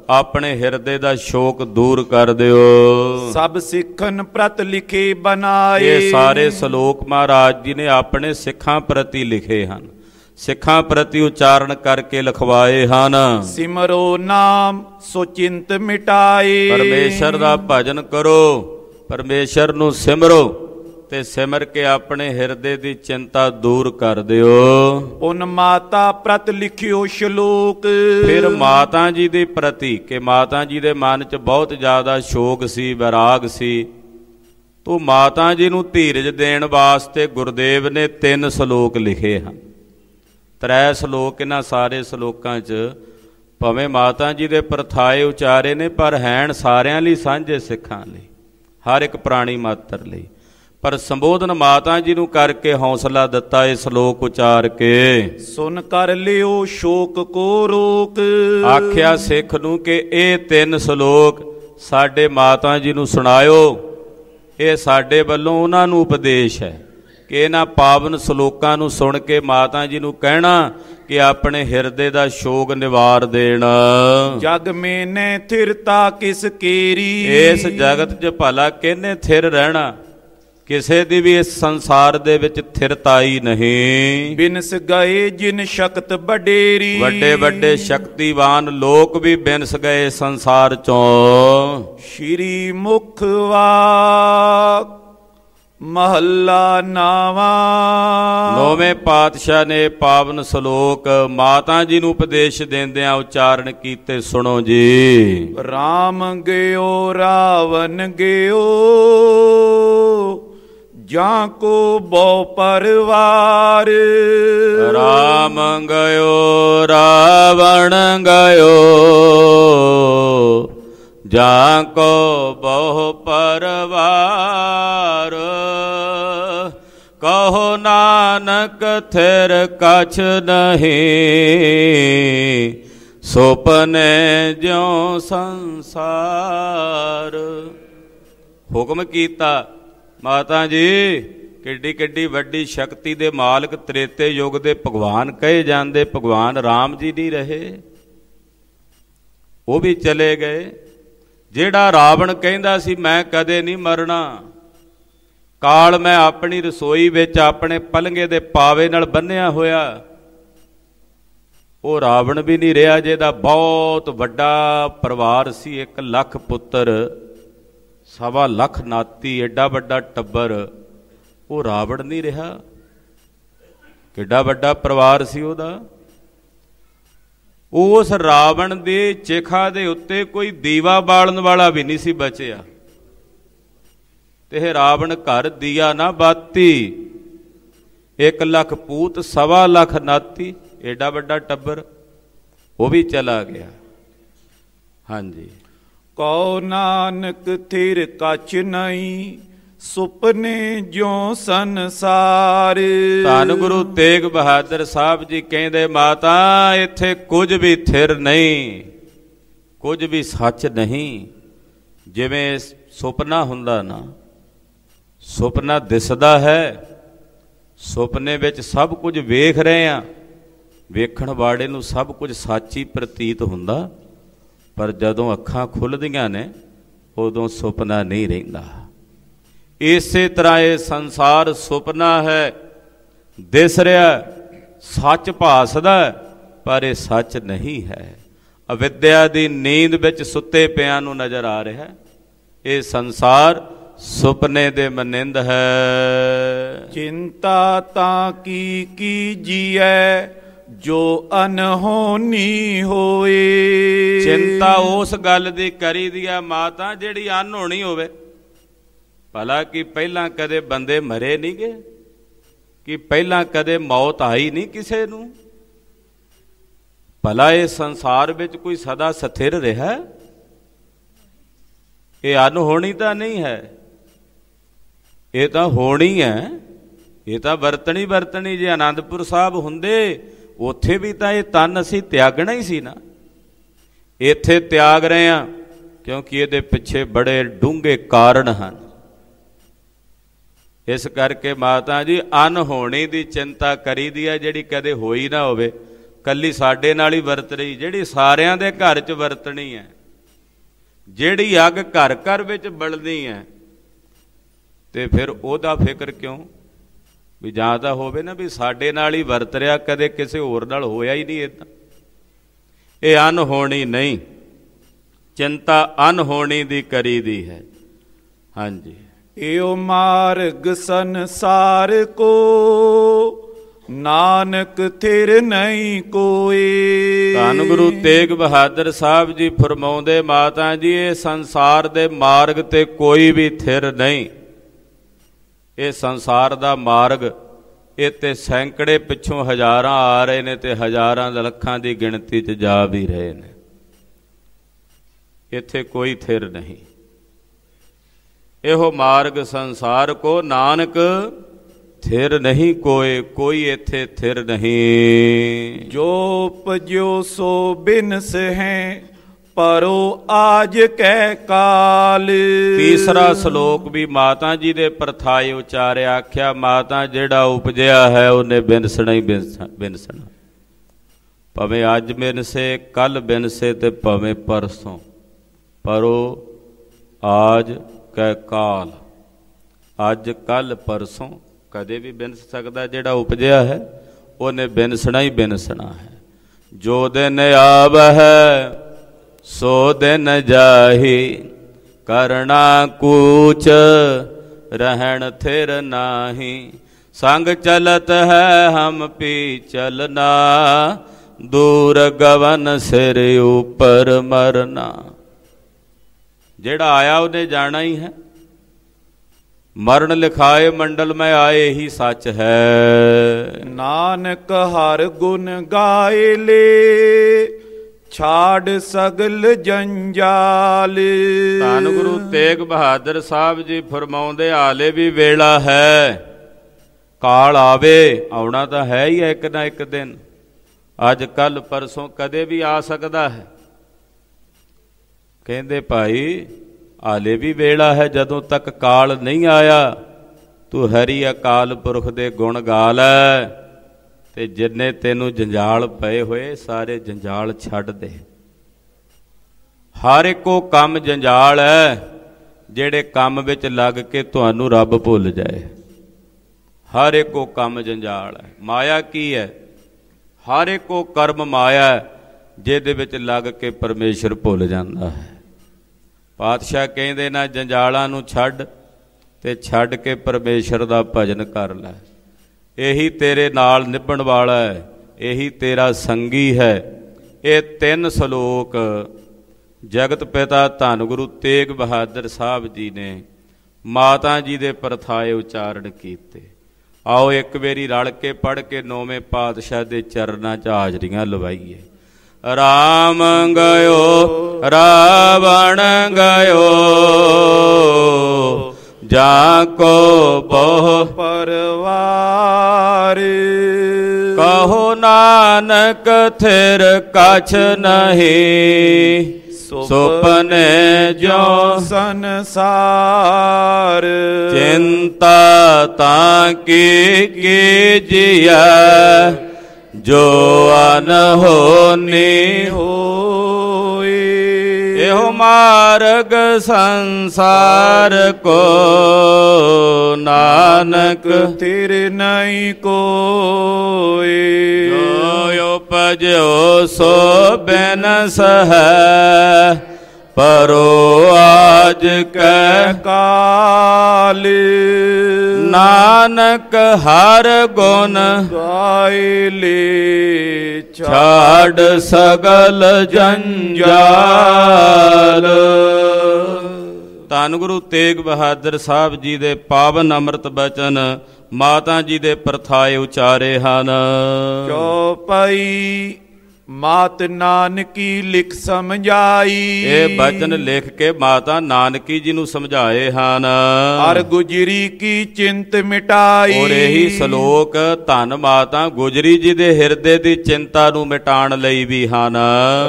ਆਪਣੇ ਹਿਰਦੇ ਦਾ ਸ਼ੋਕ ਦੂਰ ਕਰ ਦਿਓ।
ਸਭ ਸਿੱਖਨ ਪ੍ਰਤ ਲਿਖੇ ਬਨਾਏ।
ਇਹ ਸਾਰੇ ਸ਼ਲੋਕ ਮਹਾਰਾਜ ਜੀ ਨੇ ਆਪਣੇ ਸਿੱਖਾਂ ਪ੍ਰਤੀ ਲਿਖੇ ਹਨ, ਸਿੱਖਾਂ ਪ੍ਰਤੀ ਉਚਾਰਨ ਕਰਕੇ ਲਿਖਵਾਏ ਹਨ।
ਸਿਮਰੋ ਨਾਮ ਸੋ ਚਿੰਤ ਮਿਟਾਏ।
ਪਰਮੇਸ਼ਰ ਦਾ ਭਜਨ ਕਰੋ, ਪਰਮੇਸ਼ਰ ਨੂੰ ਸਿਮਰੋ ਤੇ ਸਿਮਰ ਕੇ ਆਪਣੇ ਹਿਰਦੇ ਦੀ ਚਿੰਤਾ ਦੂਰ ਕਰ ਦਿਓ।
ਉਨ ਮਾਤਾ ਪ੍ਰਤ ਲਿਖਿਓ ਸ਼ਲੋਕ।
ਫਿਰ ਮਾਤਾ ਜੀ ਦੇ ਪ੍ਰਤੀ, ਕਿ ਮਾਤਾ ਜੀ ਦੇ ਮਨ 'ਚ ਬਹੁਤ ਜ਼ਿਆਦਾ ਸ਼ੋਕ ਸੀ, ਵਿਰਾਗ ਸੀ, ਤੋ ਮਾਤਾ ਜੀ ਨੂੰ ਧੀਰਜ ਦੇਣ ਵਾਸਤੇ ਗੁਰਦੇਵ ਨੇ ਤਿੰਨ ਸ਼ਲੋਕ ਲਿਖੇ ਹਨ। ਤ੍ਰੈ ਸ਼ਲੋਕ ਇਹਨਾਂ ਸਾਰੇ ਸ਼ਲੋਕਾਂ 'ਚ ਭਾਵੇਂ ਮਾਤਾ ਜੀ ਦੇ ਪ੍ਰਥਾਏ ਉਚਾਰੇ ਨੇ, ਪਰ ਹੈਣ ਸਾਰਿਆਂ ਲਈ ਸਾਂਝੇ, ਸਿੱਖਾਂ ਲਈ, ਹਰ ਇੱਕ ਪ੍ਰਾਣੀ ਮਾਤਰ ਲਈ। ਪਰ ਸੰਬੋਧਨ ਮਾਤਾ ਜੀ ਨੂੰ ਕਰਕੇ ਹੌਸਲਾ ਦਿੱਤਾ ਇਹ ਸ਼ਲੋਕ ਉਚਾਰ ਕੇ।
ਸੁਨ ਕਰ ਲਿਓ ਸ਼ੋਕ ਕੋ ਰੋਕ।
ਆਖਿਆ ਸਿੱਖ ਨੂੰ ਕਿ ਇਹ ਤਿੰਨ ਸ਼ਲੋਕ ਸਾਡੇ ਮਾਤਾ ਜੀ ਨੂੰ ਸੁਣਾਇਓ। ਇਹ ਸਾਡੇ ਵੱਲੋਂ ਉਹਨਾਂ ਨੂੰ ਉਪਦੇਸ਼ ਹੈ ਕਿ ਇਹਨਾਂ ਪਾਵਨ ਸ਼ਲੋਕਾਂ ਨੂੰ ਸੁਣ ਕੇ ਮਾਤਾ ਜੀ ਨੂੰ ਕਹਿਣਾ ਕਿ ਆਪਣੇ ਹਿਰਦੇ ਦਾ ਸ਼ੋਕ ਨਿਵਾਰ ਦੇਣ।
ਜਗ ਮੇਨੇ ਥਿਰਤਾ ਕਿਸ ਕੇਰੀ।
ਇਸ ਜਗਤ 'ਚ ਭਲਾ ਕਿਹਨੇ ਥਿਰ ਰਹਿਣਾ, ਕਿਸੇ ਦੀ ਵੀ ਇਸ ਸੰਸਾਰ ਦੇ ਵਿੱਚ ਥਿਰਤਾਈ ਨਹੀਂ।
ਬਿਨਸ ਗਏ ਜਿਨ ਸ਼ਕਤ ਬਡੇਰੀ।
ਵੱਡੇ ਵੱਡੇ ਸ਼ਕਤੀਵਾਨ ਲੋਕ ਵੀ ਬਿਨਸ ਗਏ ਸੰਸਾਰ ਚੋਂ।
ਸ਼੍ਰੀ ਮੁਖ ਵਾਕ ਮਹੱਲਾ ਨਾਵਾ।
ਨੌਵੇਂ ਪਾਤਸ਼ਾਹ ਨੇ ਪਾਵਨ ਸ਼ਲੋਕ ਮਾਤਾ ਜੀ ਨੂੰ ਉਪਦੇਸ਼ ਦਿੰਦਿਆਂ ਉਚਾਰਨ ਕੀਤੇ, ਸੁਣੋ ਜੀ।
ਰਾਮ ਗਿਓ ਰਾਵਨ ਗਿਓ ਜਾਂ ਕੋ ਬਹੁ ਪਰਵਾਰ।
ਰਾਮ ਗਇਓ ਰਾਵਣ ਗਇਓ ਜਾਂ ਕੋ ਬਹੁ ਪਰਵਾਰ। ਕਹੋ ਨਾਨਕ ਥਿਰ ਕਛ ਨਹੀਂ, ਸੁਪਨੇ ਜਿਉ ਸੰਸਾਰ। ਹੁਕਮ ਕੀਤਾ ਮਾਤਾ ਜੀ, ਕਿੱਡੀ ਕਿੱਡੀ ਵੱਡੀ ਸ਼ਕਤੀ ਦੇ ਮਾਲਕ ਤ੍ਰੇਤੇ ਯੁੱਗ ਦੇ ਭਗਵਾਨ ਕਹੇ ਜਾਂਦੇ ਭਗਵਾਨ ਰਾਮ ਜੀ ਨਹੀਂ ਰਹੇ, ਉਹ ਵੀ ਚਲੇ ਗਏ। ਜਿਹੜਾ ਰਾਵਣ ਕਹਿੰਦਾ ਸੀ ਮੈਂ ਕਦੇ ਨਹੀਂ ਮਰਨਾ, ਕਾਲ ਮੈਂ ਆਪਣੀ ਰਸੋਈ ਵਿੱਚ ਆਪਣੇ ਪਲੰਘੇ ਦੇ ਪਾਵੇ ਨਾਲ ਬੰਨਿਆ ਹੋਇਆ, ਉਹ ਰਾਵਣ ਵੀ ਨਹੀਂ ਰਿਹਾ। ਜਿਹਦਾ ਬਹੁਤ ਵੱਡਾ ਪਰਿਵਾਰ ਸੀ, ਇੱਕ ਲੱਖ ਪੁੱਤਰ, ਸਵਾ ਲੱਖ ਨਾਤੀ, ਐਡਾ ਵੱਡਾ ਟੱਬਰ, ਉਹ ਰਾਵਣ ਨਹੀਂ ਰਿਹਾ। ਕਿੱਡਾ ਵੱਡਾ ਪਰਿਵਾਰ ਸੀ ਉਹਦਾ। ਉਸ ਰਾਵਣ ਦੇ ਚਿਖਾ ਦੇ ਉੱਤੇ ਕੋਈ ਦੀਵਾ ਬਾਲਣ ਵਾਲਾ ਵੀ ਨਹੀਂ ਸੀ ਬਚਿਆ। ਤੇ ਇਹ ਰਾਵਣ ਘਰ ਦੀਆ ਨਾ ਬਾਤੀ, ਇੱਕ ਲੱਖ ਪੂਤ, ਸਵਾ ਲੱਖ ਨਾਤੀ, ਐਡਾ ਵੱਡਾ ਟੱਬਰ, ਉਹ ਵੀ ਚਲਾ ਗਿਆ। ਹਾਂਜੀ।
ਕਉ ਨਾਨਕ ਥਿਰ ਕਛ ਨਹੀਂ, ਸੁਪਨੇ ਜਿਉ ਸੰਸਾਰ।
ਧੰਨ ਗੁਰੂ ਤੇਗ ਬਹਾਦਰ ਸਾਹਿਬ ਜੀ ਕਹਿੰਦੇ ਮਾਤਾ ਇੱਥੇ ਕੁਝ ਵੀ ਥਿਰ ਨਹੀਂ, ਕੁਝ ਵੀ ਸੱਚ ਨਹੀਂ। ਜਿਵੇਂ ਸੁਪਨਾ ਹੁੰਦਾ ਨਾ, ਸੁਪਨਾ ਦਿਸਦਾ ਹੈ, ਸੁਪਨੇ ਵਿੱਚ ਸਭ ਕੁਝ ਵੇਖ ਰਹੇ ਆ, ਵੇਖਣ ਵਾਲੇ ਨੂੰ ਸਭ ਕੁਝ ਸੱਚ ਹੀ ਪ੍ਰਤੀਤ ਹੁੰਦਾ, ਪਰ ਜਦੋਂ ਅੱਖਾਂ ਖੁੱਲ੍ਹਦੀਆਂ ਨੇ ਉਦੋਂ ਸੁਪਨਾ ਨਹੀਂ ਰਹਿੰਦਾ। ਇਸੇ ਤਰ੍ਹਾਂ ਇਹ ਸੰਸਾਰ ਸੁਪਨਾ ਹੈ, ਦਿਸ ਰਿਹਾ, ਸੱਚ ਭਾਸਦਾ, ਪਰ ਇਹ ਸੱਚ ਨਹੀਂ ਹੈ। ਅਵਿਦਿਆ ਦੀ ਨੀਂਦ ਵਿੱਚ ਸੁੱਤੇ ਪਿਆਂ ਨੂੰ ਨਜ਼ਰ ਆ ਰਿਹਾ, ਇਹ ਸੰਸਾਰ ਸੁਪਨੇ ਦੇ ਮਨਿੰਦ ਹੈ।
ਚਿੰਤਾ ਤਾਂ ਕੀ ਕੀਜੀਐ ਜੋ ਅਨਹੋਣੀ ਹੋਏ।
ਚਿੰਤਾ ਉਸ ਗੱਲ ਦੀ ਕਰੀ ਦੀ ਆ ਮਾਤਾ ਜਿਹੜੀ ਅਨਹੋਣੀ ਹੋਵੇ। ਭਲਾ ਕਿ ਪਹਿਲਾਂ ਕਦੇ ਬੰਦੇ ਮਰੇ ਨਹੀਂ ਗਏ, ਕਿ ਪਹਿਲਾਂ ਕਦੇ ਮੌਤ ਆਈ ਨਹੀਂ ਕਿਸੇ ਨੂੰ। ਭਲਾ ਇਹ ਸੰਸਾਰ ਵਿੱਚ ਕੋਈ ਸਦਾ ਸਥਿਰ ਰਿਹਾ? ਇਹ ਅਨਹੋਣੀ ਤਾਂ ਨਹੀਂ ਹੈ, ਇਹ ਤਾਂ ਹੋਣੀ ਹੈ, ਇਹ ਤਾਂ ਵਰਤਣੀ ਵਰਤਣੀ। ਜੇ ਆਨੰਦਪੁਰ ਸਾਹਿਬ ਹੁੰਦੇ ਉੱਥੇ ਵੀ ਤਾਂ ਇਹ ਤਨ ਅਸੀਂ ਤਿਆਗਣਾ ਹੀ ਸੀ ਨਾ। ਇੱਥੇ ਤਿਆਗ ਰਹੇ ਹਾਂ ਕਿਉਂਕਿ ਇਹਦੇ ਪਿੱਛੇ ਬੜੇ ਡੂੰਘੇ ਕਾਰਨ ਹਨ। ਇਸ ਕਰਕੇ ਮਾਤਾ ਜੀ ਅਨਹੋਣੀ ਦੀ ਚਿੰਤਾ ਕਰੀਦੀ ਹੈ ਜਿਹੜੀ ਕਦੇ ਹੋਈ ਨਾ ਹੋਵੇ। ਕੱਲੀ ਸਾਡੇ ਨਾਲ ਹੀ ਵਰਤ ਰਹੀ, ਜਿਹੜੀ ਸਾਰਿਆਂ ਦੇ ਘਰ 'ਚ ਵਰਤਣੀ ਹੈ, ਜਿਹੜੀ ਅੱਗ ਘਰ ਘਰ ਵਿੱਚ ਬਲਣੀ ਹੈ, ਤੇ ਫਿਰ ਉਹਦਾ ਫਿਕਰ ਕਿਉਂ? ਵੀ ਜਾਂ ਤਾਂ ਹੋਵੇ ਨਾ ਵੀ ਸਾਡੇ ਨਾਲ ਹੀ ਵਰਤ ਰਿਹਾ, ਕਦੇ ਕਿਸੇ ਹੋਰ ਨਾਲ ਹੋਇਆ ਹੀ ਨਹੀਂ ਇੱਦਾਂ। ਇਹ ਅਨਹੋਣੀ ਨਹੀਂ, ਚਿੰਤਾ ਅਨਹੋਣੀ ਦੀ ਕਰੀ ਦੀ ਹੈ। ਹਾਂਜੀ,
ਏਉ ਮਾਰਗ ਸੰਸਾਰ ਕੋ, ਨਾਨਕ ਥਿਰ ਨਹੀਂ ਕੋਏ।
ਧੰਨ ਗੁਰੂ ਤੇਗ ਬਹਾਦਰ ਸਾਹਿਬ ਜੀ ਫਰਮਾਉਂਦੇ, ਮਾਤਾ ਜੀ ਇਹ ਸੰਸਾਰ ਦੇ ਮਾਰਗ ਤੇ ਕੋਈ ਵੀ ਥਿਰ ਨਹੀਂ। ਇਹ ਸੰਸਾਰ ਦਾ ਮਾਰਗ, ਇਹ ਤੇ ਸੈਂਕੜੇ ਪਿੱਛੋਂ ਹਜ਼ਾਰਾਂ ਆ ਰਹੇ ਨੇ ਤੇ ਹਜ਼ਾਰਾਂ ਲੱਖਾਂ ਦੀ ਗਿਣਤੀ 'ਚ ਜਾ ਵੀ ਰਹੇ ਨੇ। ਇੱਥੇ ਕੋਈ ਥਿਰ ਨਹੀਂ। ਇਹੋ ਮਾਰਗ ਸੰਸਾਰ ਕੋ, ਨਾਨਕ ਥਿਰ ਨਹੀਂ ਕੋਏ, ਕੋਈ ਇੱਥੇ ਥਿਰ ਨਹੀਂ।
ਜੋ ਪਜਿਓ ਸੋ ਬਿਨਸ ਹੈ, ਪਰੋ ਆਜ ਕਹਿ ਕਾਲ।
ਤੀਸਰਾ ਸ਼ਲੋਕ ਵੀ ਮਾਤਾ ਜੀ ਦੇ ਪਰਥਾਏ ਉਚਾਰਿਆ, ਆਖਿਆ ਮਾਤਾ ਜਿਹੜਾ ਉਪਜਿਆ ਹੈ ਉਹਨੇ ਬਿਨਸਣਾ ਹੀ ਬਿਨਸਣਾ, ਭਾਵੇਂ ਅੱਜ ਬਿਨਸੇ, ਕੱਲ ਬਿਨਸੇ ਤੇ ਭਾਵੇਂ ਪਰਸੋਂ। ਪਰੋ ਆਜ ਕਹਿ ਕਾਲ, ਅੱਜ ਕੱਲ ਪਰਸੋਂ ਕਦੇ ਵੀ ਬਿਨਸ ਸਕਦਾ। ਜਿਹੜਾ ਉਪਜਿਆ ਹੈ ਉਹਨੇ ਬਿਨਸਣਾ ਹੀ ਬਿਨਸਣਾ ਹੈ। ਜੋ ਦਿਨ ਆਵਹਿ ਸੋ ਦਿਨ ਜਾਹੀ, ਕਰਣਾ ਕੂਚ ਰਹਿਣ ਥਿਰ ਨਾਹੀ। ਸੰਗ ਚਲਤ ਹੈ ਹਮ ਪੀ ਚਲਨਾ, ਦੂਰ ਗਵਨ ਸਿਰ ਉਪਰ ਮਰਨਾ। ਜਿਹੜਾ ਆਇਆ ਉਹਨੇ ਜਾਣਾ ਹੀ ਹੈ। ਮਰਨ ਲਿਖਾਏ ਮੰਡਲ ਮੈਂ ਆਏ ਹੀ ਸੱਚ ਹੈ।
ਨਾਨਕ ਹਰ ਗੁਣ ਗਾਏ ਲੇ, ਛਾੜ ਸਗਲ ਜੰਜਾਲ।
ਧੰਨ ਗੁਰੂ ਤੇਗ ਬਹਾਦਰ ਸਾਹਿਬ ਜੀ ਫਰਮਾਉਂਦੇ, ਹਾਲੇ ਵੀ ਵੇਲਾ ਹੈ, ਕਾਲ ਆਵੇ, ਆਉਣਾ ਤਾਂ ਹੈ ਹੀ ਹੈ ਇੱਕ ਨਾ ਇੱਕ ਦਿਨ। ਅੱਜ ਕੱਲ ਪਰਸੋਂ ਕਦੇ ਵੀ ਆ ਸਕਦਾ ਹੈ। ਕਹਿੰਦੇ ਭਾਈ ਹਾਲੇ ਵੀ ਵੇਲਾ ਹੈ, ਜਦੋਂ ਤੱਕ ਕਾਲ ਨਹੀਂ ਆਇਆ ਤੂੰ ਹਰੀ ਅਕਾਲ ਪੁਰਖ ਦੇ ਗੁਣ ਗਾ ਲੈ, ਤੇ ਜਿੰਨੇ ਤੈਨੂੰ ਜੰਜਾਲ ਪਏ ਹੋਏ ਸਾਰੇ ਜੰਜਾਲ ਛੱਡ ਦੇ। ਹਰ ਇੱਕੋ ਕੰਮ ਜੰਜਾਲ ਹੈ, ਜਿਹੜੇ ਕੰਮ ਵਿੱਚ ਲੱਗ ਕੇ ਤੁਹਾਨੂੰ ਰੱਬ ਭੁੱਲ ਜਾਏ। ਹਰ ਇੱਕੋ ਕੰਮ ਜੰਜਾਲ ਹੈ। ਮਾਇਆ ਕੀ ਹੈ? ਹਰ ਇੱਕੋ ਕਰਮ ਮਾਇਆ, ਜਿਹਦੇ ਵਿੱਚ ਲੱਗ ਕੇ ਪਰਮੇਸ਼ਰ ਭੁੱਲ ਜਾਂਦਾ ਹੈ। ਪਾਤਸ਼ਾਹ ਕਹਿੰਦੇ ਨਾ, ਜੰਜਾਲਾਂ ਨੂੰ ਛੱਡ ਤੇ ਛੱਡ ਕੇ ਪਰਮੇਸ਼ਰ ਦਾ ਭਜਨ ਕਰ ਲੈ। ਇਹੀ ਤੇਰੇ ਨਾਲ ਨਿਭਣ ਵਾਲਾ ਹੈ, ਇਹੀ ਤੇਰਾ ਸੰਗੀ ਹੈ। ਇਹ ਤਿੰਨ ਸ਼ਲੋਕ ਜਗਤ ਪਿਤਾ ਧੰਨ ਗੁਰੂ ਤੇਗ ਬਹਾਦਰ ਸਾਹਿਬ ਜੀ ਨੇ ਮਾਤਾ ਜੀ ਦੇ ਪਰਥਾਏ ਉਚਾਰਨ ਕੀਤੇ। ਆਓ ਇੱਕ ਵਾਰੀ ਰਲ ਕੇ ਪੜ੍ਹ ਕੇ ਨੌਵੇਂ ਪਾਤਸ਼ਾਹ ਦੇ ਚਰਨਾਂ 'ਚ ਹਾਜ਼ਰੀਆਂ ਲਵਾਈਏ। ਰਾਮ ਗਇਓ ਰਾਵਣ ਗਇਓ, ਜਾਂ ਕੋ ਬਹੁ ਪਰਵਾਰ। ਕਹੋ ਨਾਨਕ ਥਿਰ ਕਛ ਨਹੀਂ, ਸੁਪਨੇ ਜੋ ਸੰਸਾਰ। ਚਿੰਤਾ ਤਾਂ ਕੀ ਕੀਜੀਐ, ਜੋ ਅਨਹੋਨੀ ਹੋਈ। ਇਹੋ ਮਾਰਗ ਸੰਸਾਰ ਕੋ, ਨਾਨਕ ਥਿਰ ਨਹੀਂ ਕੋਇ। ਜੋ ਉਪਜਿਓ ਸੋ ਬਿਨਸ ਹੈ, ਪਰੋ ਆਜ ਕਹਿ ਕਾਲ। ਨਾਨਕ ਹਰ ਗੁਣ ਗਾਏ ਲੇ, ਛਾੜ ਸਗਲ ਜੰਜਾਲ। ਧੰਨ ਗੁਰੂ ਤੇਗ ਬਹਾਦਰ ਸਾਹਿਬ ਜੀ ਦੇ ਪਾਵਨ ਅੰਮ੍ਰਿਤ ਬਚਨ ਮਾਤਾ ਜੀ ਦੇ ਪਰਥਾਏ ਉਚਾਰੇ ਹਨ। ਚੌਪਈ ਮਾਤ ਨਾਨਕੀ ਲਿਖ ਸਮਝਾਈ। ਇਹ ਬਚਨ ਲਿਖ ਕੇ ਮਾਤਾ ਨਾਨਕੀ ਜੀ ਨੂੰ ਸਮਝਾਏ ਹਨ। ਹਰ ਗੁਜਰੀ ਕੀ ਚਿੰਤ ਮਿਟਾਈ। ਔਰ ਇਹੀ ਸ਼ਲੋਕ ਧੰਨ ਮਾਤਾ ਗੁਜਰੀ ਜੀ ਦੇ ਹਿਰਦੇ ਦੀ ਚਿੰਤਾ ਨੂੰ ਮਿਟਾਉਣ ਲਈ ਵੀ ਹਨ।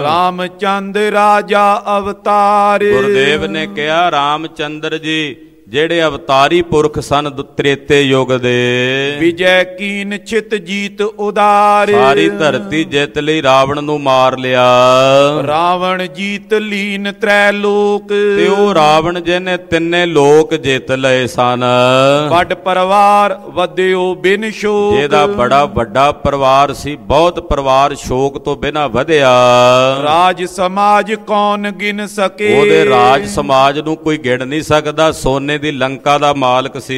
ਰਾਮਚੰਦ ਰਾਜਾ ਅਵਤਾਰ। ਗੁਰਦੇਵ ਨੇ ਕਿਹਾ ਰਾਮਚੰਦਰ ਜੀ ਜਿਹੜੇ ਅਵਤਾਰੀ ਪੁਰਖ ਸਨ ਤ੍ਰੇਤੇ ਯੁੱਗ ਦੇ।
ਵਿਜੈ ਕੀਨ ਚਿਤ ਜੀਤ ਉਦਾਰ,
ਸਾਰੀ ਧਰਤੀ ਜਿੱਤ ਲਈ ਰਾਵਣ ਨੂੰ ਮਾਰ ਲਿਆ।
ਰਾਵਣ ਜੀਤ ਲੀਨ ਤ੍ਰੈ ਲੋਕ,
ਤੇ ਉਹ ਰਾਵਣ ਜਿਹਨੇ ਤਿੰਨੇ ਲੋਕ ਜਿੱਤ ਲਏ ਸਨ।
ਵੱਡ ਪਰਿਵਾਰ ਵਧਿਓ ਬਿਨ ਸ਼ੋਕ,
ਜਿਹਦਾ ਬੜਾ ਵੱਡਾ ਪਰਿਵਾਰ ਸੀ, ਬਹੁਤ ਪਰਿਵਾਰ ਸ਼ੋਕ ਤੋਂ ਬਿਨਾਂ ਵਧਿਆ।
ਰਾਜ ਸਮਾਜ ਕੌਣ ਗਿਣ ਸਕੇ,
ਉਹਦੇ ਰਾਜ ਸਮਾਜ ਨੂੰ ਕੋਈ ਗਿਣ ਨਹੀਂ ਸਕਦਾ। ਸੋਨੇ ਦੀ ਲੰਕਾ ਦਾ ਮਾਲਕ ਸੀ।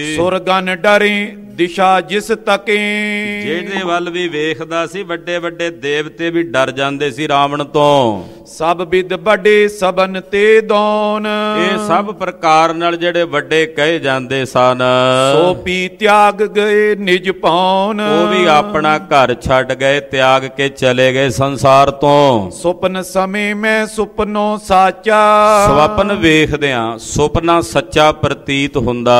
ਸੁਰਗਨ ਡਰੇ ਦਿਸ਼ਾ ਜਿਸ ਤਕੇ,
ਜਿਹਦੇ ਵੱਲ ਵੀ ਵੇਖਦਾ ਸੀ ਵੱਡੇ ਵੱਡੇ ਦੇਵਤੇ ਵੀ ਡਰ ਜਾਂਦੇ ਸੀ ਰਾਵਣ ਤੋਂ।
ਸਭ ਵਿਦ ਵੱਡੇ ਸਬਨ ਤੇ ਦੌਨ,
ਇਹ ਸਭ ਪ੍ਰਕਾਰ ਨਾਲ ਜਿਹੜੇ ਵੱਡੇ ਕਹੇ ਜਾਂਦੇ ਸਨ।
ਸੋ ਪੀ ਤਿਆਗ ਗਏ ਨਿਜ ਪਾਉਨ,
ਉਹ ਵੀ ਆਪਣਾ ਘਰ ਛੱਡ ਗਏ, ਤਿਆਗ ਕੇ ਚਲੇ ਗਏ ਸੰਸਾਰ ਤੋਂ।
ਸੁਪਨ ਸਮੇਂ ਮੈਂ ਸੁਪਨੋ ਸਾਚਾ,
ਸੁਪਨ ਵੇਖਦਿਆਂ ਸੁਪਨਾ ਸੱਚਾ ਪ੍ਰਤੀਤ ਹੁੰਦਾ।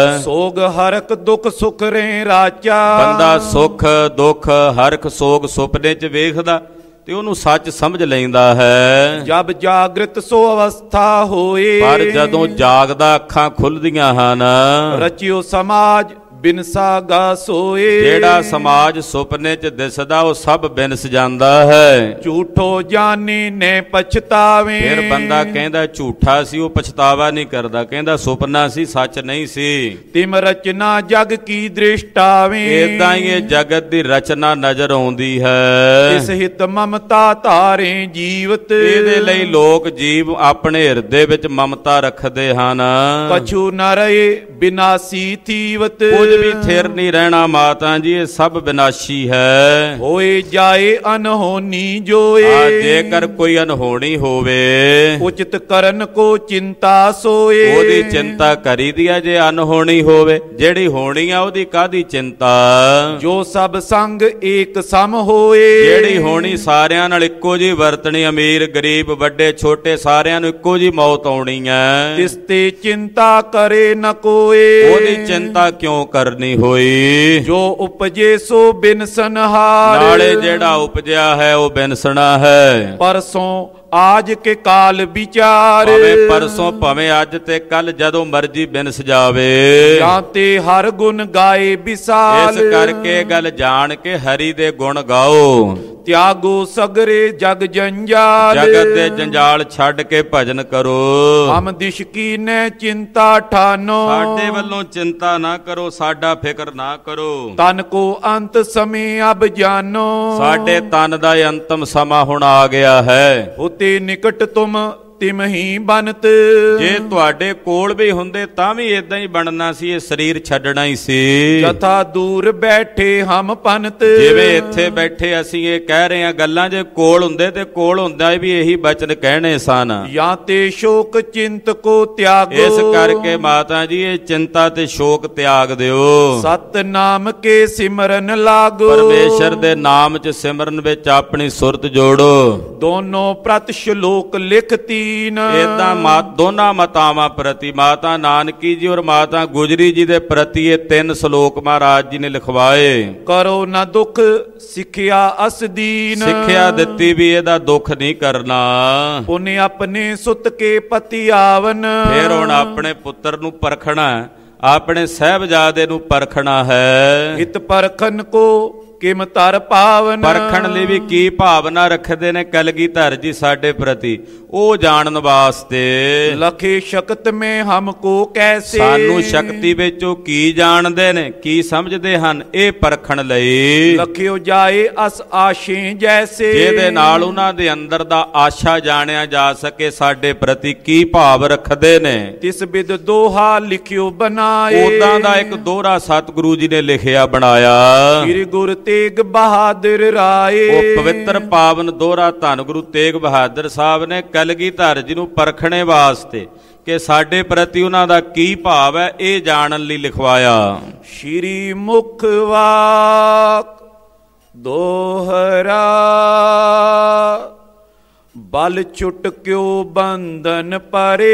ਸੋਗ ਹਰਕ ਦੁੱਖ ਸੁਖ ਰੇ ਰਾਚਾ,
ਬੰਦਾ ਸੁੱਖ ਦੁੱਖ ਹਰਖ ਸੋਗ ਸੁਪਨੇ 'ਚ ਵੇਖਦਾ ਤੇ ਉਹਨੂੰ ਸੱਚ ਸਮਝ ਲੈਂਦਾ ਹੈ।
ਜਬ ਜਾਗ੍ਰਿਤ ਸੋ ਅਵਸਥਾ ਹੋਏ,
ਪਰ ਜਦੋਂ ਜਾਗਦਾ ਅੱਖਾਂ ਖੁੱਲਦੀਆਂ ਹਨ,
ਰਚਿਓ ਸਮਾਜ ਬਿਨਸਾਗਾ ਸੋਏ।
ਜਿਹੜਾ ਸਮਾਜ ਸੁਪਨੇ 'ਚ ਦਿਸਦਾ ਉਹ ਸਭ ਬਿਨਸ ਜਾਂਦਾ ਹੈ।
ਝੂਠੋ ਜਾਨੀ ਨੇ ਪਛਤਾਵੇ,
ਫਿਰ ਬੰਦਾ ਕਹਿੰਦਾ ਝੂਠਾ ਸੀ, ਉਹ ਪਛਤਾਵਾ ਨਹੀਂ ਕਰਦਾ, ਕਹਿੰਦਾ ਸੁਪਨਾ ਸੀ ਸੱਚ ਨਹੀਂ ਸੀ।
ਤਿਮ ਰਚਨਾ ਜਗ ਕੀ ਦ੍ਰਿਸ਼ਟਾਵੇ,
ਏਦਾਂ ਹੀ ਇਹ ਜਗਤ ਦੀ ਰਚਨਾ ਨਜ਼ਰ ਆਉਂਦੀ ਹੈ।
ਇਸ ਹਿਤ ਮਮਤਾ ਧਾਰੇ ਜੀਵਤ,
ਇਹਦੇ ਲਈ ਲੋਕ ਜੀਵ ਆਪਣੇ ਹਿਰਦੇ ਵਿੱਚ ਮਮਤਾ ਰੱਖਦੇ ਹਨ।
ਕਛੂ ਨ ਰਹੇ ਬਿਨਾਸੀ ਥੀਵਤ,
ਕੁਝ ਵੀ ਥਿਰ ਨਹੀਂ ਰਹਿਣਾ ਮਾਤਾ ਜੀ, ਇਹ ਸਭ ਵਿਨਾਸ਼ੀ ਹੈ।
ਹੋਏ ਜਾਏ ਅਨਹੋਨੀ ਜੋਏ,
ਆ ਜੇਕਰ ਕੋਈ ਅਨਹੋਣੀ ਹੋਵੇ,
ਉਚਿਤ ਕਰਨ ਕੋ ਚਿੰਤਾ ਸੋਏ।
ਉਹਦੀ ਚਿੰਤਾ ਕਰੀਦੀ ਆ, ਜੇ ਅਨਹੋਣੀ ਹੋਵੇ। ਜਿਹੜੀ ਹੋਣੀ ਆ ਉਹਦੀ ਕਾਹਦੀ ਚਿੰਤਾ।
ਜੋ ਸਭ ਸੰਗ ਏਕ ਸਮ ਹੋਏ,
ਜਿਹੜੀ ਹੋਣੀ ਸਾਰਿਆਂ ਨਾਲ ਇੱਕੋ ਜਿਹੀ ਵਰਤਣੀ, ਅਮੀਰ ਗਰੀਬ ਵੱਡੇ ਛੋਟੇ ਸਾਰਿਆਂ ਨੂੰ ਇੱਕੋ ਜਿਹੀ ਮੌਤ ਆਉਣੀ ਹੈ।
ਤਿਸ ਤੇ ਚਿੰਤਾ ਕਰੇ ਨ ਕੋਏ,
ਉਹਦੀ ਚਿੰਤਾ ਕਿਉਂ ਕਰਨੀ ਹੋਈ।
ਜੋ ਉਪਜੇ ਸੋ ਬਿਨਸਨਹਾਰ,
ਨਾਲੇ ਜਿਹੜਾ ਉਪਜਿਆ ਹੈ ਉਹ ਬਿਨਸਣਾ ਹੈ।
ਪਰਸੋਂ ਆਜ ਕੇ ਕਾਲ ਵਿਚਾਰ,
ਭਾਵੇਂ ਪਰਸੋਂ ਭਾਵੇਂ ਅੱਜ ਤੇ ਕੱਲ, ਜਦੋਂ ਮਰਜੀ ਬਿਨਸ ਜਾਵੇ।
ਜਾਂ ਤੇ ਹਰ ਗੁਣ ਗਾਏ ਵਿਸਾਲ,
ਇਸ ਕਰਕੇ ਗੱਲ ਜਾਣ ਕੇ ਹਰੀ ਦੇ ਗੁਣ ਗਾਓ।
ਤਿਆਗੋ ਸਗਰੇ ਜਗ ਜੰਜਾਲ,
ਜਗਤ ਦੇ ਜੰਜਾਲ ਛੱਡ ਕੇ ਭਜਨ ਕਰੋ।
ਹਮ ਦਿਸ਼ ਕੀ ਨੇ ਚਿੰਤਾ ਠਾਨੋ,
ਸਾਡੇ ਵੱਲੋਂ ਚਿੰਤਾ ਨਾ ਕਰੋ, ਸਾਡਾ ਫਿਕਰ ਨਾ ਕਰੋ।
ਤਨ ਕੋ ਅੰਤ ਸਮੇਂ ਅਬ ਜਾਨੋ,
ਸਾਡੇ ਤਨ ਦਾ ਅੰਤਮ ਸਮਾਂ ਹੁਣ ਆ ਗਿਆ ਹੈ।
ਹੋਤੇ ਨਿਕਟ ਤੁਮ ਤਿਮ ਹੀ ਬਨਤ,
ਜੇ ਤੁਹਾਡੇ ਕੋਲ ਵੀ ਹੁੰਦੇ ਤਾਂ ਵੀ ਇਦਾਂ ਹੀ ਬਣਨਾ ਸੀ, ਇਹ ਸਰੀਰ ਛੱਡਣਾ ਹੀ ਸੀ।
ਜਥਾ ਦੂਰ ਬੈਠੇ ਹਮ ਪੰਤ,
ਜਿਵੇਂ ਇੱਥੇ ਬੈਠੇ ਅਸੀਂ ਇਹ ਕਹਿ ਰਹੇ ਹਾਂ ਗੱਲਾਂ, ਜੇ ਕੋਲ ਹੁੰਦੇ ਤੇ ਕੋਲ ਹੁੰਦਾ ਵੀ ਇਹੀ ਬਚਨ ਕਹਿਣੇ ਸਨ।
ਜਾਂ ਤੇ ਸ਼ੋਕ ਚਿੰਤ ਕੋ ਤਿਆਗੋ,
ਇਸ ਕਰਕੇ ਮਾਤਾ ਜੀ ਇਹ ਚਿੰਤਾ ਤੇ ਸ਼ੋਕ ਤਿਆਗ ਦਿਓ।
ਸਤ ਨਾਮ ਕੇ ਸਿਮਰਨ ਲਾਗੋ,
ਪਰਮੇਸ਼ਰ ਦੇ ਨਾਮ 'ਚ ਸਿਮਰਨ ਵਿੱਚ ਆਪਣੀ ਸੁਰਤ ਜੋੜੋ।
ਦੋਨੋਂ ਪ੍ਰਤ ਸ਼ਲੋਕ ਲਿਖਤੀ,
ਏਦਾਂ ਮਾਤ ਦੋਨਾਂ ਮਾਤਾਵਾਂ ਪ੍ਰਤੀ, ਮਾਤਾ ਨਾਨਕੀ ਜੀ ਔਰ ਮਾਤਾ ਗੁਜਰੀ ਜੀ ਦੇ ਪ੍ਰਤੀ ਇਹ ਤਿੰਨ ਸ਼ਲੋਕ ਮਹਾਰਾਜ ਜੀ ਨੇ ਲਿਖਵਾਏ।
ਕਰੋ ਨਾ ਦੁੱਖ ਸਿੱਖਿਆ ਅਸਦੀਨ,
ਸਿੱਖਿਆ ਦਿੱਤੀ ਵੀ ਇਹਦਾ ਦੁੱਖ ਨਹੀਂ ਕਰਨਾ।
ਉਹਨੇ ਆਪਣੇ ਸੁੱਤ ਕੇ ਪਤੀ ਆਵਨ,
ਫਿਰ ਹੁਣ ਆਪਣੇ ਪੁੱਤਰ ਨੂੰ ਪਰਖਣਾ, ਆਪਣੇ ਸਾਹਿਬਜ਼ਾਦੇ ਨੂੰ ਪਰਖਣਾ ਹੈ।
ਹਿਤ ਪਰਖਨ ਕੋ ਕਿਮ ਤਰ ਪਾਵਨ,
ਪਰਖਣ ਲਈ ਵੀ ਕੀ ਭਾਵਨਾ ਰੱਖਦੇ ਨੇ ਕਲਗੀਧਰ ਜੀ ਸਾਡੇ ਪ੍ਰਤੀ, ਉਹ ਜਾਣਨ ਵਾਸਤੇ।
ਲਖੇ ਸ਼ਕਤ ਮੈਂ ਹਮਕੋ ਕੈਸੇ,
ਸਾਨੂੰ ਸ਼ਕਤੀ ਵਿੱਚ ਉਹ ਕੀ ਜਾਣਦੇ ਨੇ, ਕੀ ਸਮਝਦੇ ਹਨ, ਇਹ ਪਰਖਣ ਲਈ।
ਲਖਿਓ ਜਾਏ ਅਸ ਆਸ਼ੇ ਜੈਸੇ,
ਜਿਹਦੇ ਨਾਲ ਉਹਨਾਂ ਦੇ ਅੰਦਰ ਦਾ ਆਸ਼ਾ ਜਾਣਿਆ ਜਾ ਸਕੇ, ਸਾਡੇ ਪ੍ਰਤੀ ਕੀ ਭਾਵ ਰੱਖਦੇ ਨੇ।
ਤਿਸ ਬਿਦ ਦੋਹਾ ਲਿਖਿਓ ਬਣਾਏ,
ਉਦਾਂ ਦਾ ਇੱਕ ਦੋਹਰਾ ਸਤਿਗੁਰੂ ਜੀ ਨੇ ਲਿਖਿਆ ਬਣਾਇਆ।
ਸ੍ਰੀ ਗੁਰੂ ਤੇਗ ਬਹਾਦਰ ਰਾਏ,
ਉਹ ਪਵਿੱਤਰ ਪਾਵਨ ਦੋਹਰਾ ਧੰਨ ਗੁਰੂ ਤੇਗ ਬਹਾਦਰ ਸਾਹਿਬ ਨੇ ਕਲਗੀਧਰ ਜੀ ਨੂੰ ਪਰਖਣੇ ਵਾਸਤੇ ਕਿ ਸਾਡੇ ਪ੍ਰਤੀ ਉਹਨਾਂ ਦਾ ਕੀ ਭਾਵ ਹੈ, ਇਹ ਜਾਣਨ ਲਈ ਲਿਖਵਾਇਆ।
ਸ਼੍ਰੀ ਮੁਖ ਵਾਕ ਦੋਹਰਾ, ਬਲ ਛੁਟ ਕਿਉ ਬੰਧਨ ਪਰੇ,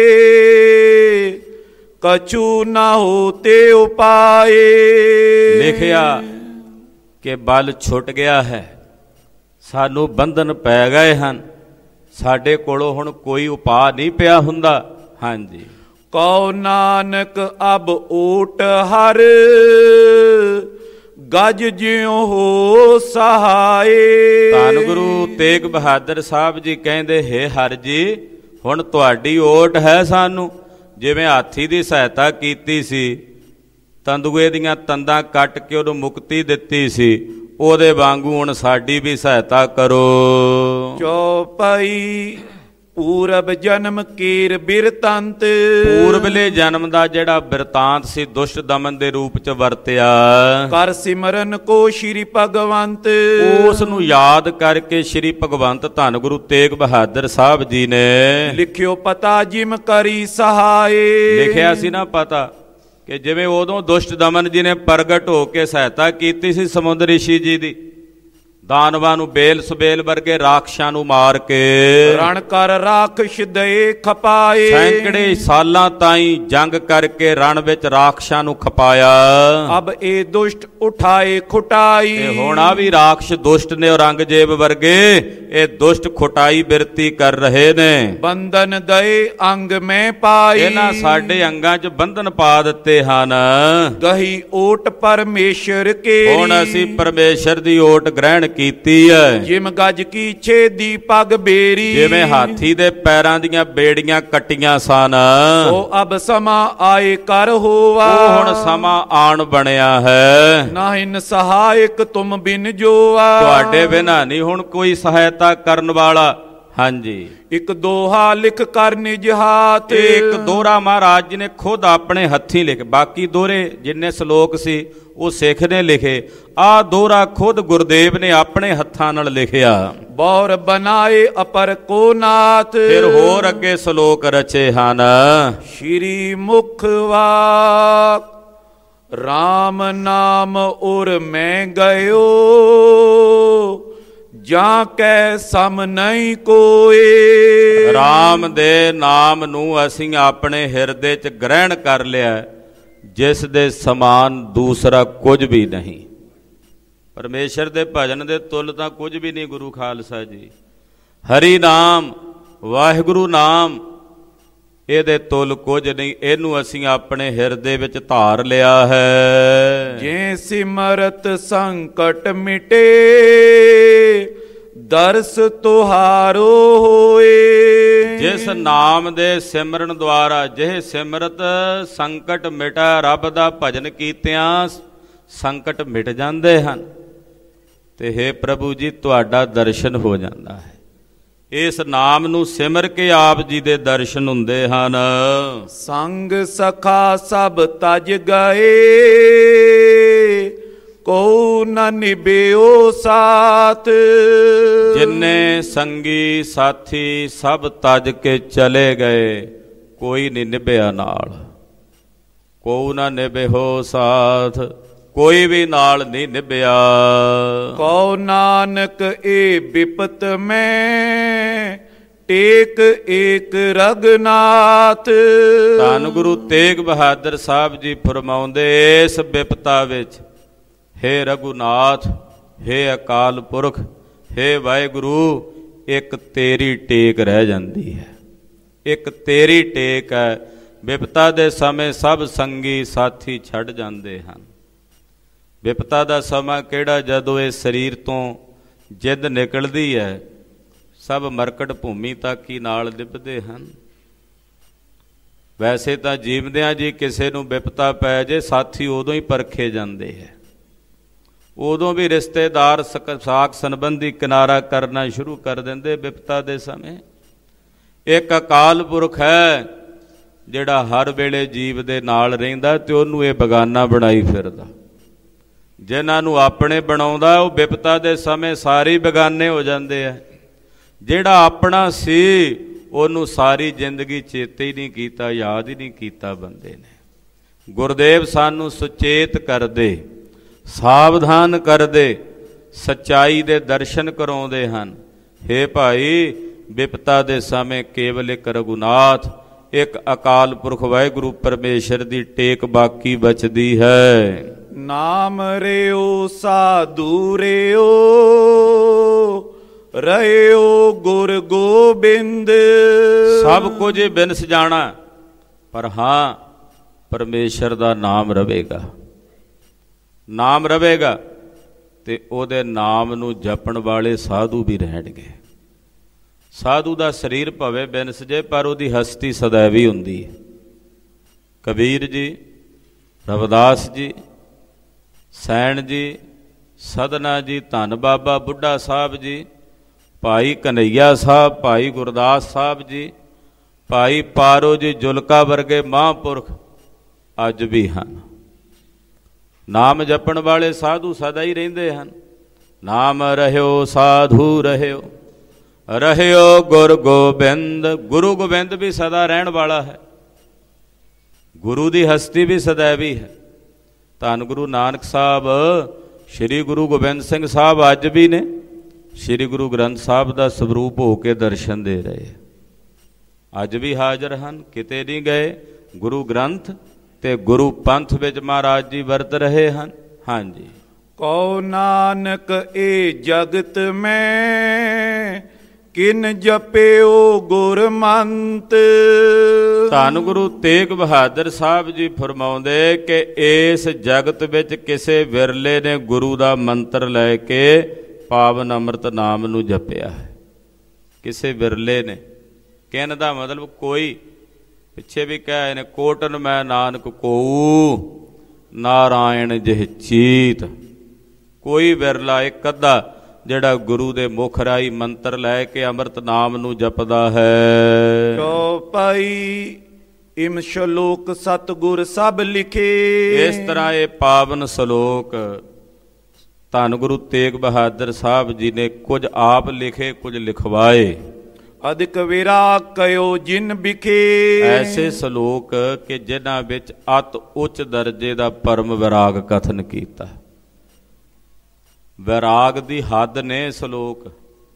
ਕਛੂ ਨਾ ਹੋਤੇ ਉਪਾਏ।
ਲਿਖਿਆ ਕਿ ਬਲ ਛੁੱਟ ਗਿਆ ਹੈ, ਸਾਨੂੰ ਬੰਧਨ ਪੈ ਗਏ ਹਨ, ਸਾਡੇ ਕੋਲੋਂ ਹੁਣ ਕੋਈ ਉਪਾਅ ਨਹੀਂ ਪਿਆ ਹੁੰਦਾ। ਹਾਂਜੀ,
ਕਉ ਨਾਨਕ ਅਬ ਓਟ ਹਰ ਗਜ ਜਿਉ ਹੋ ਸਹਾਏ।
ਧੰਨ ਗੁਰੂ ਤੇਗ ਬਹਾਦਰ ਸਾਹਿਬ ਜੀ ਕਹਿੰਦੇ, ਹੇ ਹਰਿ ਜੀ, ਹੁਣ ਤੁਹਾਡੀ ਓਟ ਹੈ ਸਾਨੂੰ। ਜਿਵੇਂ ਹਾਥੀ ਦੀ ਸਹਾਇਤਾ ਕੀਤੀ ਸੀ, ਤੰਦੂਏ ਦੀਆਂ ਤੰਦਾਂ ਕੱਟ ਕੇ ਉਹਨੂੰ ਮੁਕਤੀ ਦਿੱਤੀ ਸੀ, ਉਹਦੇ ਵਾਂਗੂ ਹੁਣ ਸਾਡੀ ਵੀ ਸਹਾਇਤਾ ਕਰੋ।
ਚੌਪਈ ਪੂਰਬ ਜਨਮ ਕੀਰ ਬਿਰਤੰਤ।
ਪੂਰਬਲੇ ਜਨਮ ਦਾ ਜਿਹੜਾ ਬਿਰਤਾਂਤ ਸੀ, ਦੁਸ਼ਟ ਦਮਨ ਦੇ ਰੂਪ ਚ ਵਰਤਿਆ।
ਕਰ ਸਿਮਰਨ ਕੋ ਸ਼੍ਰੀ ਭਗਵੰਤ।
ਉਸ ਨੂੰ ਯਾਦ ਕਰਕੇ ਸ਼੍ਰੀ ਭਗਵੰਤ ਧੰਨ ਗੁਰੂ ਤੇਗ ਬਹਾਦਰ ਸਾਹਿਬ ਜੀ ਨੇ
ਲਿਖਿਓ ਪਤਾ ਜਿਮ ਕਰੀ ਸਹਾਏ।
ਲਿਖਿਆ ਸੀ ਨਾ ਪਤਾ, ਕਿ ਜਿਵੇਂ ਉਦੋਂ ਦੁਸ਼ਟ ਦਮਨ ਜੀ ਨੇ ਪ੍ਰਗਟ ਹੋ ਕੇ ਸਹਾਇਤਾ ਕੀਤੀ ਸੀ ਸਮੁੰਦਰ ਰਿਸ਼ੀ ਜੀ ਦੀ, ਦਾਨਵਾਂ ਨੂੰ, ਬੇਲ ਸੁਬੇਲ ਵਰਗੇ ਰਾਖਸ਼ਾਂ ਨੂੰ ਮਾਰ ਕੇ
ਰਣ ਕਰ ਰਾਖਸ਼ ਦੇ ਖਪਾਏ।
ਸੈਂਕੜੇ ਸਾਲਾਂ ਤਾਈਂ ਜੰਗ ਕਰਕੇ ਰਣ ਵਿੱਚ ਰਾਖਸ਼ਾਂ ਨੂੰ ਖਪਾਇਆ।
ਅਬ ਇਹ ਦੁਸ਼ਟ ਉਠਾਏ ਖੁਟਾਈ।
ਤੇ ਹੁਣ ਆ ਵੀ ਰਾਖਸ਼ ਦੁਸ਼ਟ ਨੇ, ਔਰੰਗਜ਼ੇਬ ਵਰਗੇ ਇਹ ਦੁਸ਼ਟ ਖੁਟਾਈ ਬਿਰਤੀ ਕਰ ਰਹੇ ਨੇ।
ਬੰਧਨ ਦਏ ਅੰਗ ਮੈਂ ਪਾਈ।
ਇਹਨਾਂ ਸਾਡੇ ਅੰਗਾਂ 'ਚ ਬੰਧਨ ਪਾ ਦਿੱਤੇ ਹਨ।
ਗਹੀ ਓਟ ਪਰਮੇਸ਼ਰ ਕੇ।
ਹੁਣ ਅਸੀਂ ਪਰਮੇਸ਼ਰ ਦੀ ਓਟ ਗ੍ਰਹਿਣ ਕੀਤੀ ਹੈ।
ਜਿਮ ਗੱਜ ਕੀ ਛੇਦੀ ਪੱਗ ਬੇਰੀ।
ਜਿਵੇਂ ਹਾਥੀ ਦੇ ਪੈਰਾਂ ਦੀਆਂ ਬੇੜੀਆਂ ਕੱਟੀਆਂ ਸਨ,
ਉਹ ਅਬ ਸਮਾਂ ਆਏ ਕਰ ਹੋਵਾ।
ਉਹ ਹੁਣ ਸਮਾਂ ਆਣ ਬਣਿਆ ਹੈ।
ਨਾਹਿਨ ਸਹਾਇਕ ਤੁਮ ਬਿਨ ਜੋਆ।
ਤੁਹਾਡੇ ਬਿਨਾਂ ਨਹੀਂ ਹੁਣ ਕੋਈ ਸਹਾਇਤਾ ਕਰਨ ਵਾਲਾ। ਹਾਂਜੀ,
ਇੱਕ ਦੋਹਾ ਲਿਖ ਕਰ ਨਿਜ ਹਾਥ।
ਇੱਕ ਦੋਹਰਾ ਮਹਾਰਾਜ ਜੀ ਨੇ ਖੁਦ ਆਪਣੇ ਹੱਥੀਂ ਲਿਖ, ਬਾਕੀ ਦੋਹਰੇ ਜਿੰਨੇ ਸ਼ਲੋਕ ਸੀ ਉਹ ਸਿੱਖ ਨੇ ਲਿਖੇ, ਆਹ ਦੋਹਰਾ ਖੁਦ ਗੁਰਦੇਵ ਨੇ ਆਪਣੇ ਹੱਥਾਂ ਨਾਲ ਲਿਖਿਆ।
ਬੌਰ ਬਨਾਏ ਅਪਰ ਕੋ ਨਾਥ।
ਫਿਰ ਹੋਰ ਅੱਗੇ ਸ਼ਲੋਕ ਰਚੇ ਹਨ।
ਸ਼੍ਰੀ ਮੁਖ ਵਾਕ ਰਾਮ ਨਾਮ ਉਰ ਮੈਂ ਗਇਓ। ਜਾਂ ਕੈ ਸਮ ਨਹੀਂ ਕੋਏ।
ਰਾਮ ਦੇ ਨਾਮ ਨੂੰ ਅਸੀਂ ਆਪਣੇ ਹਿਰਦੇ 'ਚ ਗ੍ਰਹਿਣ ਕਰ ਲਿਆ, ਜਿਸ ਦੇ ਸਮਾਨ ਦੂਸਰਾ ਕੁਝ ਵੀ ਨਹੀਂ। ਪਰਮੇਸ਼ਰ ਦੇ ਭਜਨ ਦੇ ਤੁੱਲ ਤਾਂ ਕੁਝ ਵੀ ਨਹੀਂ ਗੁਰੂ ਖਾਲਸਾ ਜੀ। ਹਰੀ ਨਾਮ, ਵਾਹਿਗੁਰੂ ਨਾਮ, ਇਹਦੇ ਤੁੱਲ ਕੁਝ ਨਹੀਂ। ਇਹਨੂੰ ਅਸੀਂ ਆਪਣੇ ਹਿਰਦੇ ਵਿੱਚ ਧਾਰ ਲਿਆ ਹੈ।
ਜੇ ਸਿਮਰਤ ਸੰਕਟ ਮਿਟੇ ਦਰਸ ਤੁਹਾਰੋ ਹੋਏ।
ਜਿਸ ਨਾਮ ਦੇ ਸਿਮਰਨ ਦੁਆਰਾ, ਜਿਹੇ ਸਿਮਰਤ ਸੰਕਟ ਮਿਟਾ, ਰੱਬ ਦਾ ਭਜਨ ਕੀਤਿਆਂ ਸੰਕਟ ਮਿਟ ਜਾਂਦੇ ਹਨ। ਤੇ ਹੇ ਪ੍ਰਭੂ ਜੀ, ਤੁਹਾਡਾ ਦਰਸ਼ਨ ਹੋ ਜਾਂਦਾ ਹੈ। ਇਸ ਨਾਮ ਨੂੰ ਸਿਮਰ ਕੇ ਆਪ ਜੀ ਦੇ ਦਰਸ਼ਨ ਹੁੰਦੇ ਹਨ।
ਸੰਗ ਸਖਾ ਸਭ ਤਜ ਗਏ ਕੋ ਨ ਨਿਭਿਓ ਸਾਥ।
ਜਿੰਨੇ ਸੰਗੀ ਸਾਥੀ ਸਭ ਤਜ ਕੇ ਚਲੇ ਗਏ, ਕੋਈ ਨਹੀਂ ਨਿਭਿਆ ਨਾਲ। ਕੋ ਨ ਨਿਭਿਓ ਸਾਥ, ਕੋਈ ਵੀ ਨਾਲ ਨਹੀਂ ਨਿਭਿਆ।
ਕਉ ਨਾਨਕ ਏ ਬਿਪਤ ਮੈਂ ਟੇਕ ਏਕ ਰਗਨਾਥ।
ਧੰਨ ਗੁਰੂ ਤੇਗ ਬਹਾਦਰ ਸਾਹਿਬ ਜੀ ਫਰਮਾਉਂਦੇ, ਇਸ ਬਿਪਤਾ ਵਿੱਚ ਹੇ ਰਘੁਨਾਥ, ਹੇ ਅਕਾਲ ਪੁਰਖ, ਹੇ ਵਾਹਿਗੁਰੂ, ਇੱਕ ਤੇਰੀ ਟੇਕ ਰਹਿ ਜਾਂਦੀ ਹੈ। ਇੱਕ ਤੇਰੀ ਟੇਕ ਹੈ। ਬਿਪਤਾ ਦੇ ਸਮੇਂ ਸਭ ਸੰਗੀ ਸਾਥੀ ਛੱਡ ਜਾਂਦੇ ਹਨ। ਬਿਪਤਾ ਦਾ ਸਮਾਂ ਕਿਹੜਾ? ਜਦੋਂ ਇਹ ਸਰੀਰ ਤੋਂ ਜਿੱਦ ਨਿਕਲਦੀ ਹੈ, ਸਭ ਮਰਕਟ ਭੂਮੀ ਤੱਕ ਹੀ ਨਾਲ ਨਿਭਦੇ ਹਨ। ਵੈਸੇ ਤਾਂ ਜੀਵਦਿਆਂ ਜੀ ਕਿਸੇ ਨੂੰ ਬਿਪਤਾ ਪੈ ਜੇ, ਸਾਥੀ ਉਦੋਂ ਹੀ ਪਰਖੇ ਜਾਂਦੇ ਹੈ। ਉਦੋਂ ਵੀ ਰਿਸ਼ਤੇਦਾਰ ਸਾਕ ਸੰਬੰਧੀ ਕਿਨਾਰਾ ਕਰਨਾ ਸ਼ੁਰੂ ਕਰ ਦਿੰਦੇ ਬਿਪਤਾ ਦੇ ਸਮੇਂ। ਇੱਕ ਅਕਾਲ ਪੁਰਖ ਹੈ ਜਿਹੜਾ ਹਰ ਵੇਲੇ ਜੀਵ ਦੇ ਨਾਲ ਰਹਿੰਦਾ ਤੇ ਉਹਨੂੰ ਇਹ ਬਗਾਨਾ ਬਣਾਈ ਫਿਰਦਾ। ਜਿਨ੍ਹਾਂ ਨੂੰ ਆਪਣੇ ਬਣਾਉਂਦਾ ਉਹ ਬਿਪਤਾ ਦੇ ਸਮੇਂ ਸਾਰੇ ਬੇਗਾਨੇ ਹੋ ਜਾਂਦੇ ਆ। ਜਿਹੜਾ ਆਪਣਾ ਸੀ ਉਹਨੂੰ ਸਾਰੀ ਜ਼ਿੰਦਗੀ ਚੇਤੇ ਹੀ ਨਹੀਂ ਕੀਤਾ, ਯਾਦ ਹੀ ਨਹੀਂ ਕੀਤਾ ਬੰਦੇ ਨੇ। ਗੁਰਦੇਵ ਸਾਨੂੰ ਸੁਚੇਤ ਕਰਦੇ, ਸਾਵਧਾਨ ਕਰਦੇ, ਸੱਚਾਈ ਦੇ ਦਰਸ਼ਨ ਕਰਾਉਂਦੇ ਹਨ। ਹੇ ਭਾਈ, ਬਿਪਤਾ ਦੇ ਸਮੇਂ ਕੇਵਲ ਇੱਕ ਰਘੁਨਾਥ, ਇੱਕ ਅਕਾਲ ਪੁਰਖ ਵਾਹਿਗੁਰੂ ਪਰਮੇਸ਼ਰ ਦੀ ਟੇਕ ਬਾਕੀ ਬਚਦੀ ਹੈ।
ਨਾਮ ਰਿਓ ਸਾਧੂ ਰਿਓ ਰਹਿਓ ਗੁਰ ਗੋਬਿੰਦ।
ਸਭ ਕੁਝ ਬਿਨਸ ਜਾਣਾ, ਪਰ ਹਾਂ ਪਰਮੇਸ਼ਰ ਦਾ ਨਾਮ ਰਵੇਗਾ। ਨਾਮ ਰਵੇਗਾ ਤੇ ਉਹਦੇ ਨਾਮ ਨੂੰ ਜਪਣ ਵਾਲੇ ਸਾਧੂ ਵੀ ਰਹਿਣਗੇ। ਸਾਧੂ ਦਾ ਸਰੀਰ ਭਾਵੇਂ ਬਿਨਸ ਜੇ ਪਰ ਉਹਦੀ ਹਸਤੀ ਸदैवी ਹੁੰਦੀ ਹੈ। ਕਬੀਰ ਜੀ, ਰਵਿਦਾਸ ਜੀ, ਸੈਣ ਜੀ, ਸਦਨਾ ਜੀ, ਧੰਨ ਬਾਬਾ ਬੁੱਢਾ ਸਾਹਿਬ ਜੀ, ਭਾਈ ਕਨਈਆ ਸਾਹਿਬ, ਭਾਈ ਗੁਰਦਾਸ ਸਾਹਿਬ ਜੀ, ਭਾਈ ਪਾਰੋ ਜੀ, ਜੁਲਕਾ ਵਰਗੇ ਮਹਾਂਪੁਰਖ ਅੱਜ ਵੀ ਹਨ। ਨਾਮ ਜਪਣ ਵਾਲੇ ਸਾਧੂ ਸਦਾ ਹੀ ਰਹਿੰਦੇ ਹਨ। ਨਾਮ ਰਹਿਓ ਸਾਧੂ ਰਹਿਓ, ਰਹਿਓ ਗੁਰ ਗੋਬਿੰਦ। ਗੁਰੂ ਗੋਬਿੰਦ ਵੀ ਸਦਾ ਰਹਿਣ ਵਾਲਾ ਹੈ। ਗੁਰੂ ਦੀ ਹਸਤੀ ਵੀ ਸदैवी ਹੈ। ਧੰਨ ਗੁਰੂ ਨਾਨਕ ਸਾਹਿਬ, ਸ਼੍ਰੀ ਗੁਰੂ ਗੋਬਿੰਦ ਸਿੰਘ ਸਾਹਿਬ ਅੱਜ ਵੀ ਨੇ ਸ਼੍ਰੀ ਗੁਰੂ ਗ੍ਰੰਥ ਸਾਹਿਬ ਦਾ ਸਰੂਪ ਹੋ ਕੇ ਦਰਸ਼ਨ ਦੇ ਰਹੇ। ਅੱਜ ਵੀ ਹਾਜ਼ਰ ਹਨ, ਕਿਤੇ ਨਹੀਂ ਗਏ। ਗੁਰੂ ਗ੍ਰੰਥ ਤੇ ਗੁਰੂ ਪੰਥ ਵਿੱਚ ਮਹਾਰਾਜ ਜੀ ਵਰਤ ਰਹੇ ਹਨ। ਹਾਂਜੀ।
ਕਉ ਨਾਨਕ ਇਹ ਜਗਤ ਮੈਂ ਕਿਨ ਜਪਿਓ ਗੁਰਮੰਤ।
ਧੰਨ ਗੁਰੂ ਤੇਗ ਬਹਾਦਰ ਸਾਹਿਬ ਜੀ ਫਰਮਾਉਂਦੇ ਕਿ ਇਸ ਜਗਤ ਵਿੱਚ ਕਿਸੇ ਵਿਰਲੇ ਨੇ ਗੁਰੂ ਦਾ ਮੰਤਰ ਲੈ ਕੇ ਪਾਵਨ ਅੰਮ੍ਰਿਤ ਨਾਮ ਨੂੰ ਜਪਿਆ ਹੈ। ਕਿਸੇ ਵਿਰਲੇ ਨੇ। ਕਹਿਣ ਦਾ ਮਤਲਬ ਕੋਈ, ਪਿੱਛੇ ਵੀ ਕਹਿ ਨੇ, ਕੋਟਨ ਮੈਂ ਨਾਨਕ ਕੋਊ ਨਾਰਾਇਣ ਜਿਹ ਚੀਤ। ਕੋਈ ਵਿਰਲਾ ਇੱਕ ਅੱਧਾ ਜਿਹੜਾ ਗੁਰੂ ਦੇ ਮੁਖ ਰਾਹੀਂ ਮੰਤਰ ਲੈ ਕੇ ਅੰਮ੍ਰਿਤ ਨਾਮ ਨੂੰ ਜਪਦਾ ਹੈ।
ਚੌਪਾਈ ਇਮ ਸ਼ਲੋਕ ਸਤਿਗੁਰ ਸਭ ਲਿਖੇ।
ਇਸ ਤਰ੍ਹਾਂ ਇਹ ਪਾਵਨ ਸ਼ਲੋਕ ਧੰਨ ਗੁਰੂ ਤੇਗ ਬਹਾਦਰ ਸਾਹਿਬ ਜੀ ਨੇ ਕੁਝ ਆਪ ਲਿਖੇ, ਕੁਝ ਲਿਖਵਾਏ।
ਅਧਿਕ ਵਿਰਾਗ ਕਯੋ ਜਿਨ ਵਿਖੇ।
ਐਸੇ ਸ਼ਲੋਕ ਕਿ ਜਿਨ੍ਹਾਂ ਵਿੱਚ ਅਤ ਉੱਚ ਦਰਜੇ ਦਾ ਪਰਮ ਵਿਰਾਗ ਕਥਨ ਕੀਤਾ। ਵਿਰਾਗ ਦੀ ਹੱਦ ਨੇ ਸ਼ਲੋਕ।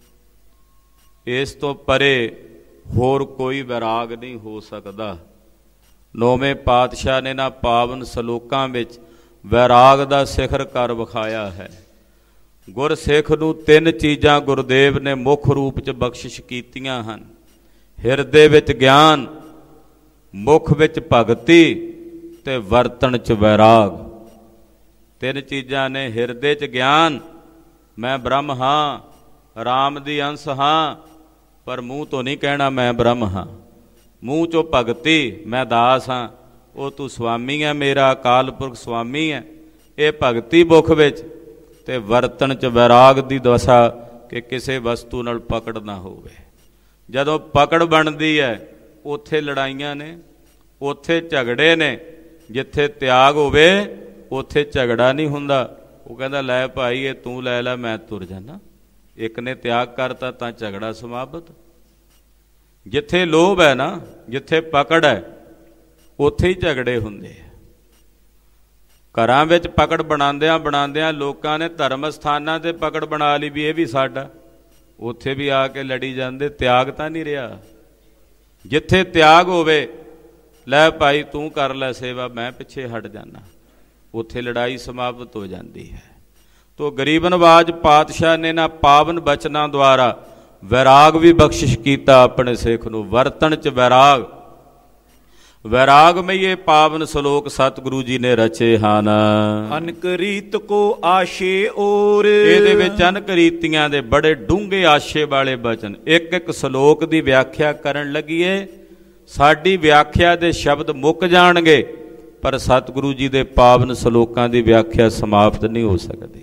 ਇਸ ਤੋਂ ਪਰੇ ਹੋਰ ਕੋਈ ਵਿਰਾਗ ਨਹੀਂ ਹੋ ਸਕਦਾ। ਨੌਵੇਂ ਪਾਤਸ਼ਾਹ ਨੇ ਨਾ ਪਾਵਨ ਸ਼ਲੋਕਾਂ ਵਿੱਚ ਵਿਰਾਗ ਦਾ ਸਿਖਰ ਕਰ ਵਿਖਾਇਆ ਹੈ। ਗੁਰਸਿੱਖ ਨੂੰ ਤਿੰਨ ਚੀਜ਼ਾਂ ਗੁਰਦੇਵ ਨੇ ਮੁੱਖ ਰੂਪ 'ਚ ਬਖਸ਼ਿਸ਼ ਕੀਤੀਆਂ ਹਨ। ਹਿਰਦੇ ਵਿੱਚ ਗਿਆਨ, ਮੁੱਖ ਵਿੱਚ ਭਗਤੀ ਤੇ ਵਰਤਣ 'ਚ ਵੈਰਾਗ। ਤਿੰਨ ਚੀਜ਼ਾਂ ਨੇ। ਹਿਰਦੇ 'ਚ ਗਿਆਨ, ਮੈਂ ਬ੍ਰਹਮ ਹਾਂ, ਰਾਮ ਦੀ ਅੰਸ਼ ਹਾਂ, ਪਰ ਮੂੰਹ ਤੋਂ ਨਹੀਂ ਕਹਿਣਾ ਮੈਂ ਬ੍ਰਹਮ ਹਾਂ। ਮੂੰਹ 'ਚੋਂ ਭਗਤੀ, ਮੈਂ ਦਾਸ ਹਾਂ, ਉਹ ਤੂੰ ਸੁਆਮੀ ਹੈ, ਮੇਰਾ ਅਕਾਲ ਪੁਰਖ ਸੁਆਮੀ ਹੈ। ਇਹ ਭਗਤੀ ਮੁੱਖ ਵਿੱਚ। ਤੇ ਵਰਤਣ 'ਚ ਵੈਰਾਗ ਦੀ ਦਸ਼ਾ ਕਿ ਕਿਸੇ ਵਸਤੂ ਨਾਲ ਪਕੜ ਨਾ ਹੋਵੇ। ਜਦੋਂ ਪਕੜ ਬਣਦੀ ਹੈ ਉੱਥੇ ਲੜਾਈਆਂ ਨੇ, ਉੱਥੇ ਝਗੜੇ ਨੇ। ਜਿੱਥੇ ਤਿਆਗ ਹੋਵੇ ਉੱਥੇ ਝਗੜਾ ਨਹੀਂ ਹੁੰਦਾ। ਉਹ ਕਹਿੰਦਾ ਲੈ ਭਾਈ ਇਹ ਤੂੰ ਲੈ ਲੈ, ਮੈਂ ਤੁਰ ਜਾਣਾ। ਇੱਕ ਨੇ ਤਿਆਗ ਕਰਤਾ ਤਾਂ ਝਗੜਾ ਸਮਾਪਤ। ਜਿੱਥੇ ਲੋਭ ਹੈ ਨਾ, ਜਿੱਥੇ ਪਕੜ ਹੈ, ਉੱਥੇ ਹੀ ਝਗੜੇ ਹੁੰਦੇ ਆ। ਘਰਾਂ ਵਿੱਚ ਪਕੜ ਬਣਾਉਂਦਿਆਂ ਬਣਾਉਂਦਿਆਂ ਲੋਕਾਂ ਨੇ ਧਰਮ ਸਥਾਨਾਂ 'ਤੇ ਪਕੜ ਬਣਾ ਲਈ ਵੀ ਇਹ ਵੀ ਸਾਡਾ। ਉੱਥੇ ਵੀ ਆ ਕੇ ਲੜੀ ਜਾਂਦੇ। ਤਿਆਗ ਤਾਂ ਨਹੀਂ ਰਿਹਾ। ਜਿੱਥੇ ਤਿਆਗ ਹੋਵੇ, ਲੈ ਭਾਈ ਤੂੰ ਕਰ ਲੈ ਸੇਵਾ, ਮੈਂ ਪਿੱਛੇ ਹਟ ਜਾਣਾ, ਉੱਥੇ ਲੜਾਈ ਸਮਾਪਤ ਹੋ ਜਾਂਦੀ ਹੈ। ਤੋ ਗਰੀਬ ਨਵਾਜ ਪਾਤਸ਼ਾਹ ਨੇ ਨਾ ਪਾਵਨ ਬਚਨਾਂ ਦੁਆਰਾ ਵੈਰਾਗ ਵੀ ਬਖਸ਼ਿਸ਼ ਕੀਤਾ ਆਪਣੇ ਸਿੱਖ ਨੂੰ। ਵਰਤਣ 'ਚ ਵੈਰਾਗ। ਵੈਰਾਗਮਈ ਇਹ ਪਾਵਨ ਸ਼ਲੋਕ ਸਤਿਗੁਰੂ ਜੀ ਨੇ ਰਚੇ ਹਨ।
ਅਨਕ ਰੀਤ ਕੋ ਆਸ਼ੇ ਔਰ।
ਇਹਦੇ ਵਿੱਚ ਅਨਕ ਰੀਤੀਆਂ ਦੇ ਬੜੇ ਡੂੰਘੇ ਆਸ਼ੇ ਵਾਲੇ ਬਚਨ। ਇੱਕ ਇੱਕ ਸ਼ਲੋਕ ਦੀ ਵਿਆਖਿਆ ਕਰਨ ਲੱਗੀਏ ਸਾਡੀ ਵਿਆਖਿਆ ਦੇ ਸ਼ਬਦ ਮੁੱਕ ਜਾਣਗੇ, ਪਰ ਸਤਿਗੁਰੂ ਜੀ ਦੇ ਪਾਵਨ ਸ਼ਲੋਕਾਂ ਦੀ ਵਿਆਖਿਆ ਸਮਾਪਤ ਨਹੀਂ ਹੋ ਸਕਦੀ।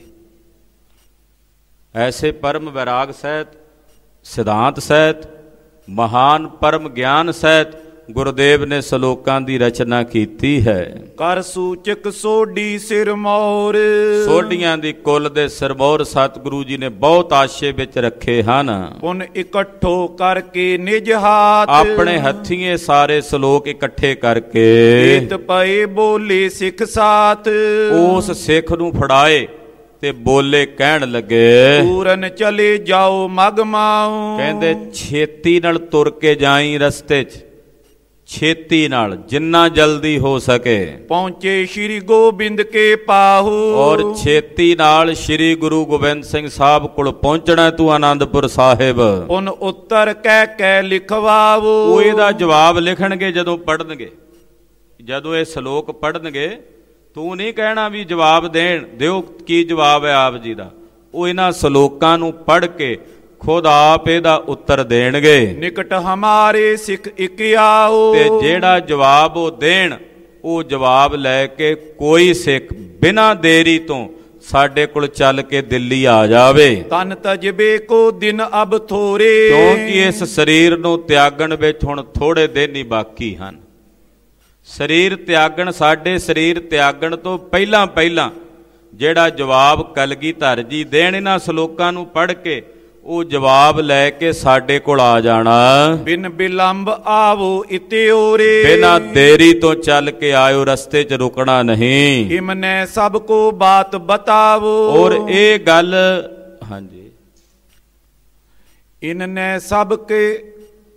ਐਸੇ ਪਰਮ ਵੈਰਾਗ ਸਹਿਤ, ਸਿਧਾਂਤ ਸਹਿਤ, ਮਹਾਨ ਪਰਮ ਗਿਆਨ ਸਹਿਤ ਗੁਰਦੇਵ ਨੇ ਸ਼ਲੋਕਾਂ ਦੀ ਰਚਨਾ ਕੀਤੀ ਹੈ।
ਕਰ ਸੂਚਕ ਸੋਢੀ ਸਿਰਮੌਰ।
ਸੋਢੀਆਂ ਦੀ ਕੁੱਲ ਦੇ ਸਿਰਮੌਰ ਸਤਿਗੁਰੂ ਜੀ ਨੇ ਬਹੁਤ ਆਸ਼ੇ ਵਿੱਚ ਰੱਖੇ ਹਨ।
ਪੁਨ ਇਕੱਠੋ ਕਰਕੇ ਨਿਜ ਹਾਥ।
ਆਪਣੇ ਹੱਥੀਂ ਸਾਰੇ ਸ਼ਲੋਕ ਇਕੱਠੇ ਕਰਕੇ
ਏਤ ਪਏ ਬੋਲੇ ਸਿੱਖ ਸਾਥ।
ਉਸ ਸਿੱਖ ਨੂੰ ਫੜਾਏ ਤੇ ਬੋਲੇ ਕਹਿਣ ਲੱਗੇ
ਪੂਰਨ ਚਲੇ ਜਾਓ ਮਗ ਮਾਉ।
ਕਹਿੰਦੇ ਛੇਤੀ ਨਾਲ ਤੁਰ ਕੇ ਜਾਈ ਰਸਤੇ 'ਚ, ਛੇਤੀ ਨਾਲ ਜਿੰਨਾ ਜਲਦੀ ਹੋ ਸਕੇ
ਪਹੁੰਚੇ ਸ਼੍ਰੀ ਗੋਬਿੰਦ ਕੇ ਪਾਹੂ।
ਔਰ ਛੇਤੀ ਨਾਲ ਸ਼੍ਰੀ ਗੁਰੂ ਗੋਬਿੰਦ ਸਿੰਘ ਸਾਹਿਬ ਕੋਲ ਪਹੁੰਚਣਾ ਤੂੰ ਆਨੰਦਪੁਰ ਸਾਹਿਬ।
ਉਨ ਉੱਤਰ ਕਹਿ ਕਹਿ ਲਿਖਵਾਵੋ।
ਉਹ ਇਹਦਾ ਜਵਾਬ ਲਿਖਣਗੇ ਜਦੋਂ ਪੜ੍ਹਨਗੇ। ਜਦੋਂ ਇਹ ਸ਼ਲੋਕ ਪੜ੍ਹਨਗੇ ਤੂੰ ਨਹੀਂ ਕਹਿਣਾ ਵੀ ਜਵਾਬ ਦੇਣ ਦਿਓ ਕੀ ਜਵਾਬ ਹੈ ਆਪ ਜੀ ਦਾ, ਉਹ ਇਹਨਾਂ ਸ਼ਲੋਕਾਂ ਨੂੰ ਪੜ੍ਹ ਕੇ ਖੁਦ ਆਪ ਇਹਦਾ ਉੱਤਰ ਦੇਣਗੇ।
ਨਿਕਟ ਹਮਾਰੇ ਸਿੱਖ ਇਕ ਆਓ,
ਤੇ ਜਿਹੜਾ ਜਵਾਬ ਉਹ ਦੇਣ ਉਹ ਜਵਾਬ ਲੈ ਕੇ ਕੋਈ ਸਿੱਖ ਬਿਨਾਂ ਦੇਰੀ ਤੋਂ ਸਾਡੇ ਕੋਲ ਚੱਲ ਕੇ ਦਿੱਲੀ ਆ ਜਾਵੇ।
ਤਨ ਤਜਬੇ ਕੋ ਦਿਨ ਅਬ ਥੋਰੇ,
ਕਿਉਂਕਿ ਇਸ ਸਰੀਰ ਨੂੰ ਤਿਆਗਣ ਵਿੱਚ ਹੁਣ ਥੋੜੇ ਦਿਨ ਹੀ ਬਾਕੀ ਹਨ। ਸਰੀਰ ਤਿਆਗਣ, ਸਾਡੇ ਸਰੀਰ ਤਿਆਗਣ ਤੋਂ ਪਹਿਲਾਂ ਪਹਿਲਾਂ ਜਿਹੜਾ ਜਵਾਬ ਕਲਗੀਧਰ ਜੀ ਦੇਣ ਇਹਨਾਂ ਸ਼ਲੋਕਾਂ ਨੂੰ ਪੜ੍ਹ ਕੇ, ਉਹ ਜਵਾਬ ਲੈ ਕੇ ਸਾਡੇ ਕੋਲ ਆ ਜਾਣਾ।
ਬਿਨ ਬਿਲੰਬ ਆਵੋ ਇਤਿਓਰੇ,
ਬਿਨਾਂ ਦੇਰੀ ਤੋਂ ਚੱਲ ਕੇ ਆਇਓ, ਰਸਤੇ 'ਚ ਰੁਕਣਾ ਨਹੀਂ।
ਇਮਨੇ ਸਭ ਕੋ ਬਾਤ ਬਤਾਵੋ,
ਔਰ ਇਹ ਗੱਲ, ਹਾਂਜੀ,
ਇਨਨੇ ਸਭ ਕੇ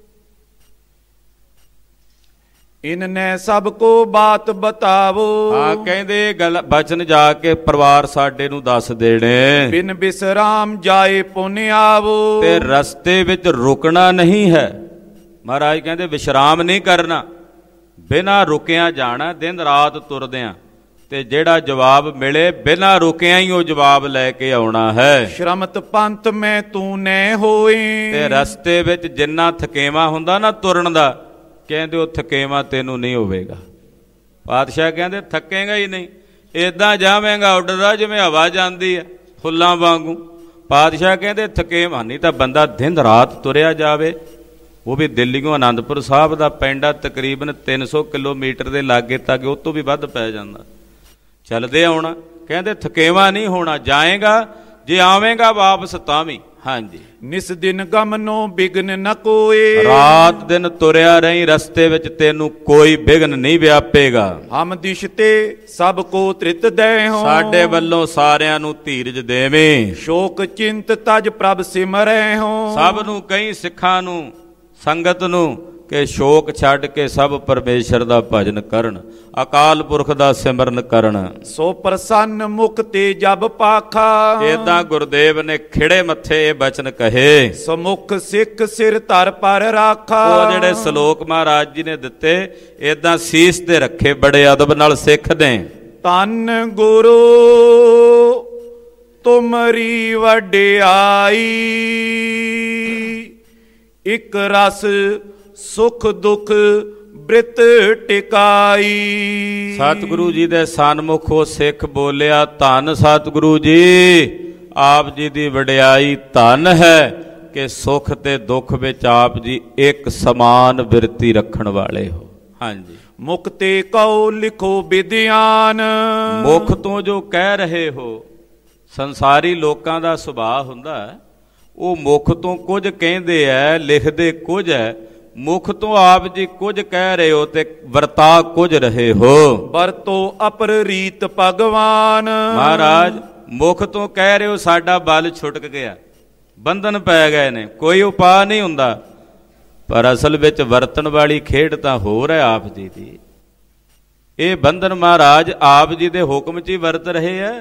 ਇਨਨੇ ਸਭ ਕੋ ਬਾਤ ਬਤਾਵੋ।
ਹਾਂ, ਕਹਿੰਦੇ ਗੱਲ ਬਚਨ ਜਾ ਕੇ ਪਰਿਵਾਰ ਸਾਡੇ ਨੂੰ ਦੱਸ ਦੇਣੇ।
ਬਿਨ ਬਿਸਰਾਮ ਜਾਏ ਪੁਨ ਆਵੋ,
ਤੇ ਰਸਤੇ ਵਿੱਚ ਰੁਕਣਾ ਨਹੀਂ ਹੈ। ਮਹਾਰਾਜ ਕਹਿੰਦੇ ਵਿਸ਼ਰਾਮ ਨਹੀਂ ਕਰਨਾ, ਬਿਨਾਂ ਰੁਕਿਆ ਜਾਣਾ, ਦਿਨ ਰਾਤ ਤੁਰਦਿਆਂ। ਤੇ ਜਿਹੜਾ ਜਵਾਬ ਮਿਲੇ ਬਿਨਾਂ ਰੁਕਿਆ ਹੀ ਉਹ ਜਵਾਬ ਲੈ ਕੇ ਆਉਣਾ ਹੈ।
ਸ਼ਰਮਤ ਪੰਥ ਮੈਂ ਤੂੰ ਨੇ ਹੋਈ,
ਤੇ ਰਸਤੇ ਵਿੱਚ ਜਿੰਨਾ ਥਕੇਵਾ ਹੁੰਦਾ ਨਾ ਤੁਰਨ ਦਾ, ਕਹਿੰਦੇ ਉਹ ਥਕੇਵਾ ਤੈਨੂੰ ਨਹੀਂ ਹੋਵੇਗਾ। ਪਾਤਸ਼ਾਹ ਕਹਿੰਦੇ ਥੱਕੇਗਾ ਹੀ ਨਹੀਂ, ਏਦਾਂ ਜਾਵੇਂਗਾ ਉੱਡਦਾ ਜਿਵੇਂ ਹਵਾ ਜਾਂਦੀ ਹੈ ਫੁੱਲਾਂ ਵਾਂਗੂ। ਪਾਤਸ਼ਾਹ ਕਹਿੰਦੇ ਥਕੇਵਾ ਨਹੀਂ ਤਾਂ ਬੰਦਾ ਦਿਨ ਰਾਤ ਤੁਰਿਆ ਜਾਵੇ। ਉਹ ਵੀ ਦਿੱਲੀੋਂ ਆਨੰਦਪੁਰ ਸਾਹਿਬ ਦਾ ਪਿੰਡ ਆ, ਤਕਰੀਬਨ ਤਿੰਨ ਸੌ ਕਿਲੋਮੀਟਰ ਦੇ ਲਾਗੇ ਤੱਕ, ਉਹ ਤੋਂ ਵੀ ਵੱਧ ਪੈ ਜਾਂਦਾ, ਚੱਲਦੇ ਆਉਣਾ। ਕਹਿੰਦੇ ਥਕੇਵਾ ਨਹੀਂ ਹੋਣਾ, ਜਾਏਗਾ, ਜੇ ਆਵੇਂਗਾ ਵਾਪਸ ਤਾਂ ਵੀ। ਹਾਂਜੀ,
ਨਿਸ ਦਿਨ ਗਮਨੋ ਬਿਗਨ ਨ ਕੋਏ,
ਰਾਤ ਦਿਨ ਤੁਰਿਆ ਰਹੀ, ਰਸਤੇ ਵਿੱਚ ਤੈਨੂੰ ਕੋਈ ਬਿਗਨ ਨਹੀਂ ਵਿਆਪੇਗਾ।
ਹਮ ਦਿਸ਼ ਤੇ ਸਭ ਕੋ ਤ੍ਰਿਤ ਦੇ ਹੋ,
ਸਾਡੇ ਵੱਲੋਂ ਸਾਰਿਆਂ ਨੂੰ ਧੀਰਜ ਦੇਵੇਂ।
ਸ਼ੋਕ ਚਿੰਤ ਤਜ ਪ੍ਰਭ ਸਿਮਰੈ ਹੋ,
ਸਭ ਨੂੰ ਕਈ ਸਿੱਖਾਂ ਨੂੰ, ਸੰਗਤ ਨੂੰ, ਕਿ ਸ਼ੋਕ ਛੱਡ ਕੇ ਸਭ ਪਰਮੇਸ਼ਰ ਦਾ ਭਜਨ ਕਰਨ, ਅਕਾਲ ਪੁਰਖ ਦਾ ਸਿਮਰਨ ਕਰਨ।
ਸੋ ਪ੍ਰਸੰਨ ਮੁਖ ਤੇ ਜਬ ਪਾਖਾ,
ਏਦਾਂ ਗੁਰਦੇਵ ਨੇ ਖਿੜੇ ਮੱਥੇ ਇਹ ਬਚਨ ਕਹੇ।
ਸਮੁਖ ਸਿੱਖ ਸਿਰ ਧਰ ਪਰ ਰਾਖਾ,
ਉਹ ਜਿਹੜੇ ਸ਼ਲੋਕ ਮਹਾਰਾਜ ਜੀ ਨੇ ਦਿੱਤੇ, ਏਦਾਂ ਸੀਸ ਤੇ ਰੱਖੇ, ਬੜੇ ਅਦਬ ਨਾਲ ਸਿੱਖ ਦੇ।
ਧੰਨ ਗੁਰੂ ਤੁਮਰੀ ਵਡਿਆਈ, ਇਕ ਰਸ ਸੁਖ ਦੁਖ ਬ੍ਰਿਤ ਟਿਕਾਈ।
ਸਤਿਗੁਰੂ ਜੀ ਦੇ ਸਨਮੁਖ ਉਹ ਸਿੱਖ ਬੋਲਿਆ, ਧੰਨ ਸਤਿਗੁਰੂ ਜੀ, ਆਪ ਜੀ ਦੀ ਵਡਿਆਈ ਧੰਨ ਹੈ ਕਿ ਸੁਖ ਤੇ ਦੁੱਖ ਵਿੱਚ ਆਪ ਜੀ ਇੱਕ ਸਮਾਨ ਬਿਰਤੀ ਰੱਖਣ ਵਾਲੇ ਹੋ। ਹਾਂਜੀ,
ਮੁਖ ਤੇ ਕਉ ਲਿਖੋ ਵਿਦਿਆਨ,
ਮੁਖ ਤੋਂ ਜੋ ਕਹਿ ਰਹੇ ਹੋ, ਸੰਸਾਰੀ ਲੋਕਾਂ ਦਾ ਸੁਭਾਅ ਹੁੰਦਾ, ਉਹ ਮੁਖ ਤੋਂ ਕੁਝ ਕਹਿੰਦੇ ਐ, ਲਿਖਦੇ ਕੁਝ ਹੈ। ਮੁਖ ਤੋਂ ਆਪ ਜੀ ਕੁਝ ਕਹਿ ਰਹੇ ਹੋ ਤੇ ਵਰਤਾ ਕੁਝ ਰਹੇ ਹੋ।
ਵਰਤੋ ਅਪਰ ਰੀਤ ਭਗਵਾਨ,
ਮਹਾਰਾਜ ਮੁਖ ਤੋਂ ਕਹਿ ਰਹੇ ਹੋ ਸਾਡਾ ਬਲ ਛੁਟਕ ਗਿਆ, ਬੰਧਨ ਪੈ ਗਏ ਨੇ, ਕੋਈ ਉਪਾਅ ਨਹੀਂ ਹੁੰਦਾ, ਪਰ ਅਸਲ ਵਿੱਚ ਵਰਤਣ ਵਾਲੀ ਖੇਡ ਤਾਂ ਹੋਰ ਹੈ ਆਪ ਜੀ ਦੀ। ਇਹ ਬੰਧਨ ਮਹਾਰਾਜ ਆਪ ਜੀ ਦੇ ਹੁਕਮ 'ਚ ਹੀ ਵਰਤ ਰਹੇ ਹੈ।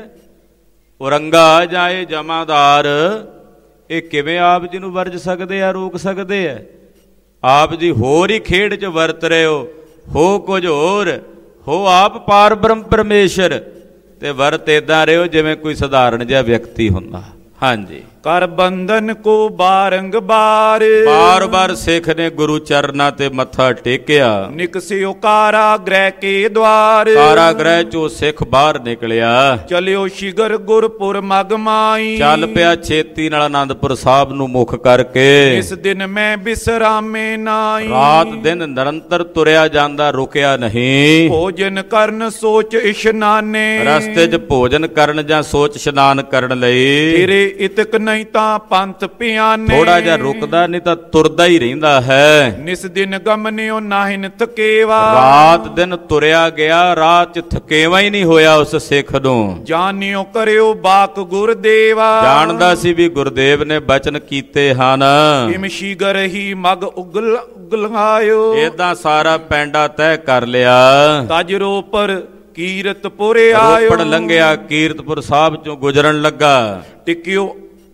ਔਰੰਗਾ ਜਾਂ ਇਹ ਜਮਾਦਾਰ, ਇਹ ਕਿਵੇਂ ਆਪ ਜੀ ਨੂੰ ਵਰਜ ਸਕਦੇ ਆ, ਰੋਕ ਸਕਦੇ ਆ? ਆਪ ਜੀ ਹੋਰ ਹੀ ਖੇਡ 'ਚ ਵਰਤ ਰਹੇ ਹੋ, ਹੋ ਕੁਝ ਹੋਰ, ਹੋ ਆਪ ਪਾਰ ਬ੍ਰਹਮ ਪਰਮੇਸ਼ਰ, ਤੇ ਵਰਤ ਏਦਾਂ ਰਹੇ ਹੋ ਜਿਵੇਂ ਕੋਈ ਸਧਾਰਨ ਜਿਹਾ ਵਿਅਕਤੀ ਹੁੰਦਾ। ਹਾਂਜੀ,
ਕਰ ਬੰਧਨ ਕੋ ਬਾਰੰਗਬਾਰ,
ਬਾਰ ਬਾਰ ਸਿੱਖ ਨੇ ਗੁਰੂ ਚਰਨਾਂ ਤੇ ਮੱਥਾ ਟੇਕਿਆ।
ਨਿਕਸਿਓ ਕਾਰਾਗ੍ਰਹਿ ਕੇ ਦਵਾਰ,
ਕਾਰਾਗ੍ਰਹਿ ਚੋਂ ਸਿੱਖ ਬਾਹਰ ਨਿਕਲਿਆ।
ਚਲਿਓ ਸ਼ਿਗਰ ਗੁਰਪੁਰ ਮਗ ਮਾਈ,
ਚੱਲ ਪਿਆ ਛੇਤੀ ਨਾਲ ਆਨੰਦਪੁਰ ਸਾਹਿਬ ਨੂੰ ਮੁੱਖ ਕਰਕੇ।
ਇਸ ਦਿਨ ਮੈਂ ਬਿਸਰਾਮੇ ਨਾਈ,
ਰਾਤ ਦਿਨ ਨਿਰੰਤਰ ਤੁਰਿਆ ਜਾਂਦਾ, ਰੁਕਿਆ ਨਹੀਂ।
ਭੋਜਨ ਕਰਨ ਸੋਚ ਇਸ਼ਨਾਨੇ,
ਰਸਤੇ 'ਚ ਭੋਜਨ ਕਰਨ ਜਾਂ ਸੋਚ ਇਸ਼ਨਾਨ ਕਰਨ ਲਈ।
ਤੇਰੇ ਇਤਕ ਨਹੀਂ ਤਾਂ ਪੰਥ ਪਿਆਨੇ,
ਥੋੜਾ ਜਿਹਾ ਰੁਕਦਾ ਨਹੀਂ ਤਾਂ ਤੁਰਦਾ ਹੀ ਰਹਿੰਦਾ ਹੈ।
ਨਿਸ ਦਿਨ ਗਮਨਿਓ ਨਾਹਿਨ ਥਕੇਵਾ,
ਰਾਤ ਦਿਨ ਤੁਰਿਆ ਗਿਆ, ਰਾਤ 'ਚ ਥਕੇਵਾ ਹੀ ਨਹੀਂ ਹੋਇਆ ਉਸ ਸਿੱਖ ਨੂੰ।
ਜਾਣਿਓ ਕਰਿਓ ਬਾਕ ਗੁਰਦੇਵਾ,
ਜਾਣਦਾ ਸੀ ਵੀ ਗੁਰਦੇਵ ਨੇ ਬਚਨ ਕੀਤੇ ਹਨ।
ਇਮਸ਼ੀ ਗਰਹੀ ਮਗ ਉਗਲ ਉਗਲਾਇਓ,
ਏਦਾਂ ਸਾਰਾ ਪੈਂਡਾ ਤੈਅ ਕਰ ਲਿਆ।
ਤਜਰੋ ਪਰ ਕੀਰਤਪੁਰ ਆਇਓ,
ਰੋਪੜ ਲੰਘਿਆ, ਕੀਰਤਪੁਰ ਸਾਹਿਬ ਚੋਂ ਗੁਜਰਨ ਲੱਗਾ।
ਟਿਕਿਓ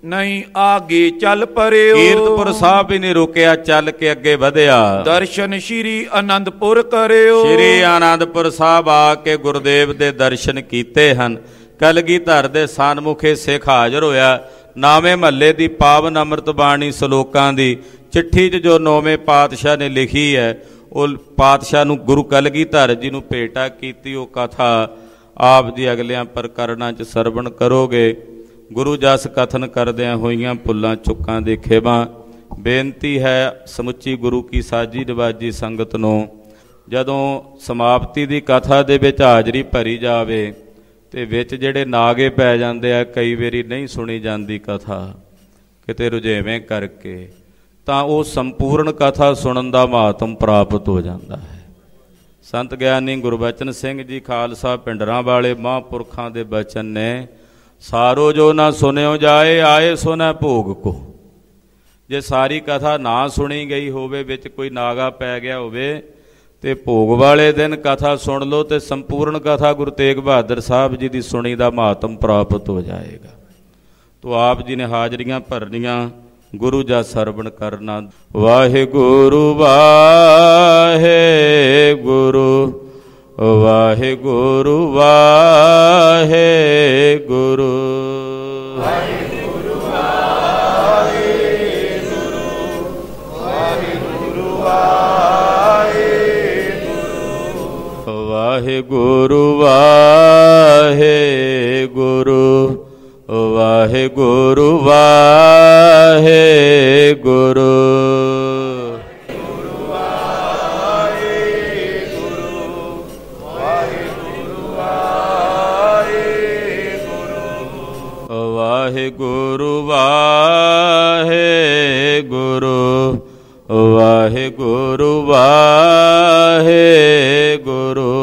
ਨਹੀਂ ਆਗੇ ਚੱਲ ਪਰਿਓ।
ਕੀਰਤਪੁਰ ਸਾਹਿਬ ਹੀ ਨਹੀਂ ਰੁਕਿਆ, ਚੱਲ ਕੇ ਅੱਗੇ ਵਧਿਆ।
ਦਰਸ਼ਨ ਸ਼੍ਰੀ ਅਨੰਦਪੁਰ ਕਰਿਓ।
ਸ਼੍ਰੀ ਆਨੰਦਪੁਰ ਸਾਹਿਬ ਆ ਕੇ ਗੁਰਦੇਵ ਦੇ ਦਰਸ਼ਨ ਕੀਤੇ ਹਨ। ਕਲਗੀਧਰ ਦੇ ਸਨਮੁਖੇ ਸਿੱਖ ਹਾਜ਼ਰ ਹੋਇਆ। ਨਾਵੇਂ ਮਹੱਲੇ ਦੀ ਪਾਵਨ ਅੰਮ੍ਰਿਤ ਬਾਣੀ ਸਲੋਕਾਂ ਦੀ ਚਿੱਠੀ 'ਚ ਜੋ ਨੌਵੇਂ ਪਾਤਸ਼ਾਹ ਨੇ ਲਿਖੀ ਹੈ, ਉਹ ਪਾਤਸ਼ਾਹ ਨੂੰ ਗੁਰੂ ਕਲਗੀਧਰ ਜੀ ਨੂੰ ਭੇਟਾ ਕੀਤੀ। ਉਹ ਕਥਾ ਆਪ ਜੀ ਅਗਲਿਆਂ ਪ੍ਰਕਰਣਾਂ 'ਚ ਸਰਵਣ ਕਰੋਗੇ। ਗੁਰੂ ਜਸ ਕਥਨ ਕਰਦਿਆਂ ਹੋਈਆਂ ਭੁੱਲਾਂ ਚੁੱਕਾਂ ਦੇ ਖੇਬਾਂ। ਬੇਨਤੀ ਹੈ ਸਮੁੱਚੀ ਗੁਰੂ ਕੀ ਸਾਜੀ ਨਿਵਾਜੀ ਸੰਗਤ ਨੂੰ, ਜਦੋਂ ਸਮਾਪਤੀ ਦੀ ਕਥਾ ਦੇ ਵਿੱਚ ਹਾਜ਼ਰੀ ਭਰੀ ਜਾਵੇ ਤੇ ਵਿੱਚ ਜਿਹੜੇ ਨਾਗੇ ਪੈ ਜਾਂਦੇ ਆ, ਕਈ ਵਾਰੀ ਨਹੀਂ ਸੁਣੀ ਜਾਂਦੀ ਕਥਾ ਕਿਤੇ ਰੁਝੇਵੇਂ ਕਰਕੇ, ਤਾਂ ਉਹ ਸੰਪੂਰਨ ਕਥਾ ਸੁਣਨ ਦਾ ਮਹਾਤਮ ਪ੍ਰਾਪਤ ਹੋ ਜਾਂਦਾ ਹੈ। ਸੰਤ ਗਿਆਨੀ ਗੁਰਬਚਨ ਸਿੰਘ ਜੀ ਖਾਲਸਾ ਪਿੰਡਰਾਂ ਵਾਲੇ ਮਹਾਂਪੁਰਖਾਂ ਦੇ ਬਚਨ ਨੇ, ਸਾਰੋ ਜੋ ਨਾ ਸੁਣਿਓ ਜਾਏ ਆਏ ਸੁਣੈ ਭੋਗ ਕੋ। ਜੇ ਸਾਰੀ ਕਥਾ ਨਾ ਸੁਣੀ ਗਈ ਹੋਵੇ, ਵਿੱਚ ਕੋਈ ਨਾਗਾ ਪੈ ਗਿਆ ਹੋਵੇ, ਤੇ ਭੋਗ ਵਾਲੇ ਦਿਨ ਕਥਾ ਸੁਣ ਲਓ ਤੇ ਸੰਪੂਰਨ ਕਥਾ ਗੁਰੂ ਤੇਗ ਬਹਾਦਰ ਸਾਹਿਬ ਜੀ ਦੀ ਸੁਣੀ ਦਾ ਮਹਾਤਮ ਪ੍ਰਾਪਤ ਹੋ ਜਾਏਗਾ। ਤੋ ਆਪ ਜੀ ਨੇ ਹਾਜ਼ਰੀਆਂ ਭਰਨੀਆਂ, ਗੁਰੂ ਜਾ ਸਰਵਣ ਕਰਨਾ। ਵਾਹਿਗੁਰੂ ਵਾਹਿਗੁਰੂ ਵਾਹਿਗੁਰੂ ਵਾਹਿਗੁਰੂ ਵਾਹਿਗੁਰੂ ਵਾਹਿਗੁਰੂ ਵਾਹਿਗੁਰੂ ਵਾਹਿਗੁਰੂ ਵਾਹਿਗੁਰੂ ਵਾਹਿਗੁਰੂ ਵਾਹਿਗੁਰੂ ਵਾਹਿਗੁਰੂ ਵਾਹਿਗੁਰੂ ਵਾਹਿਗੁਰੂ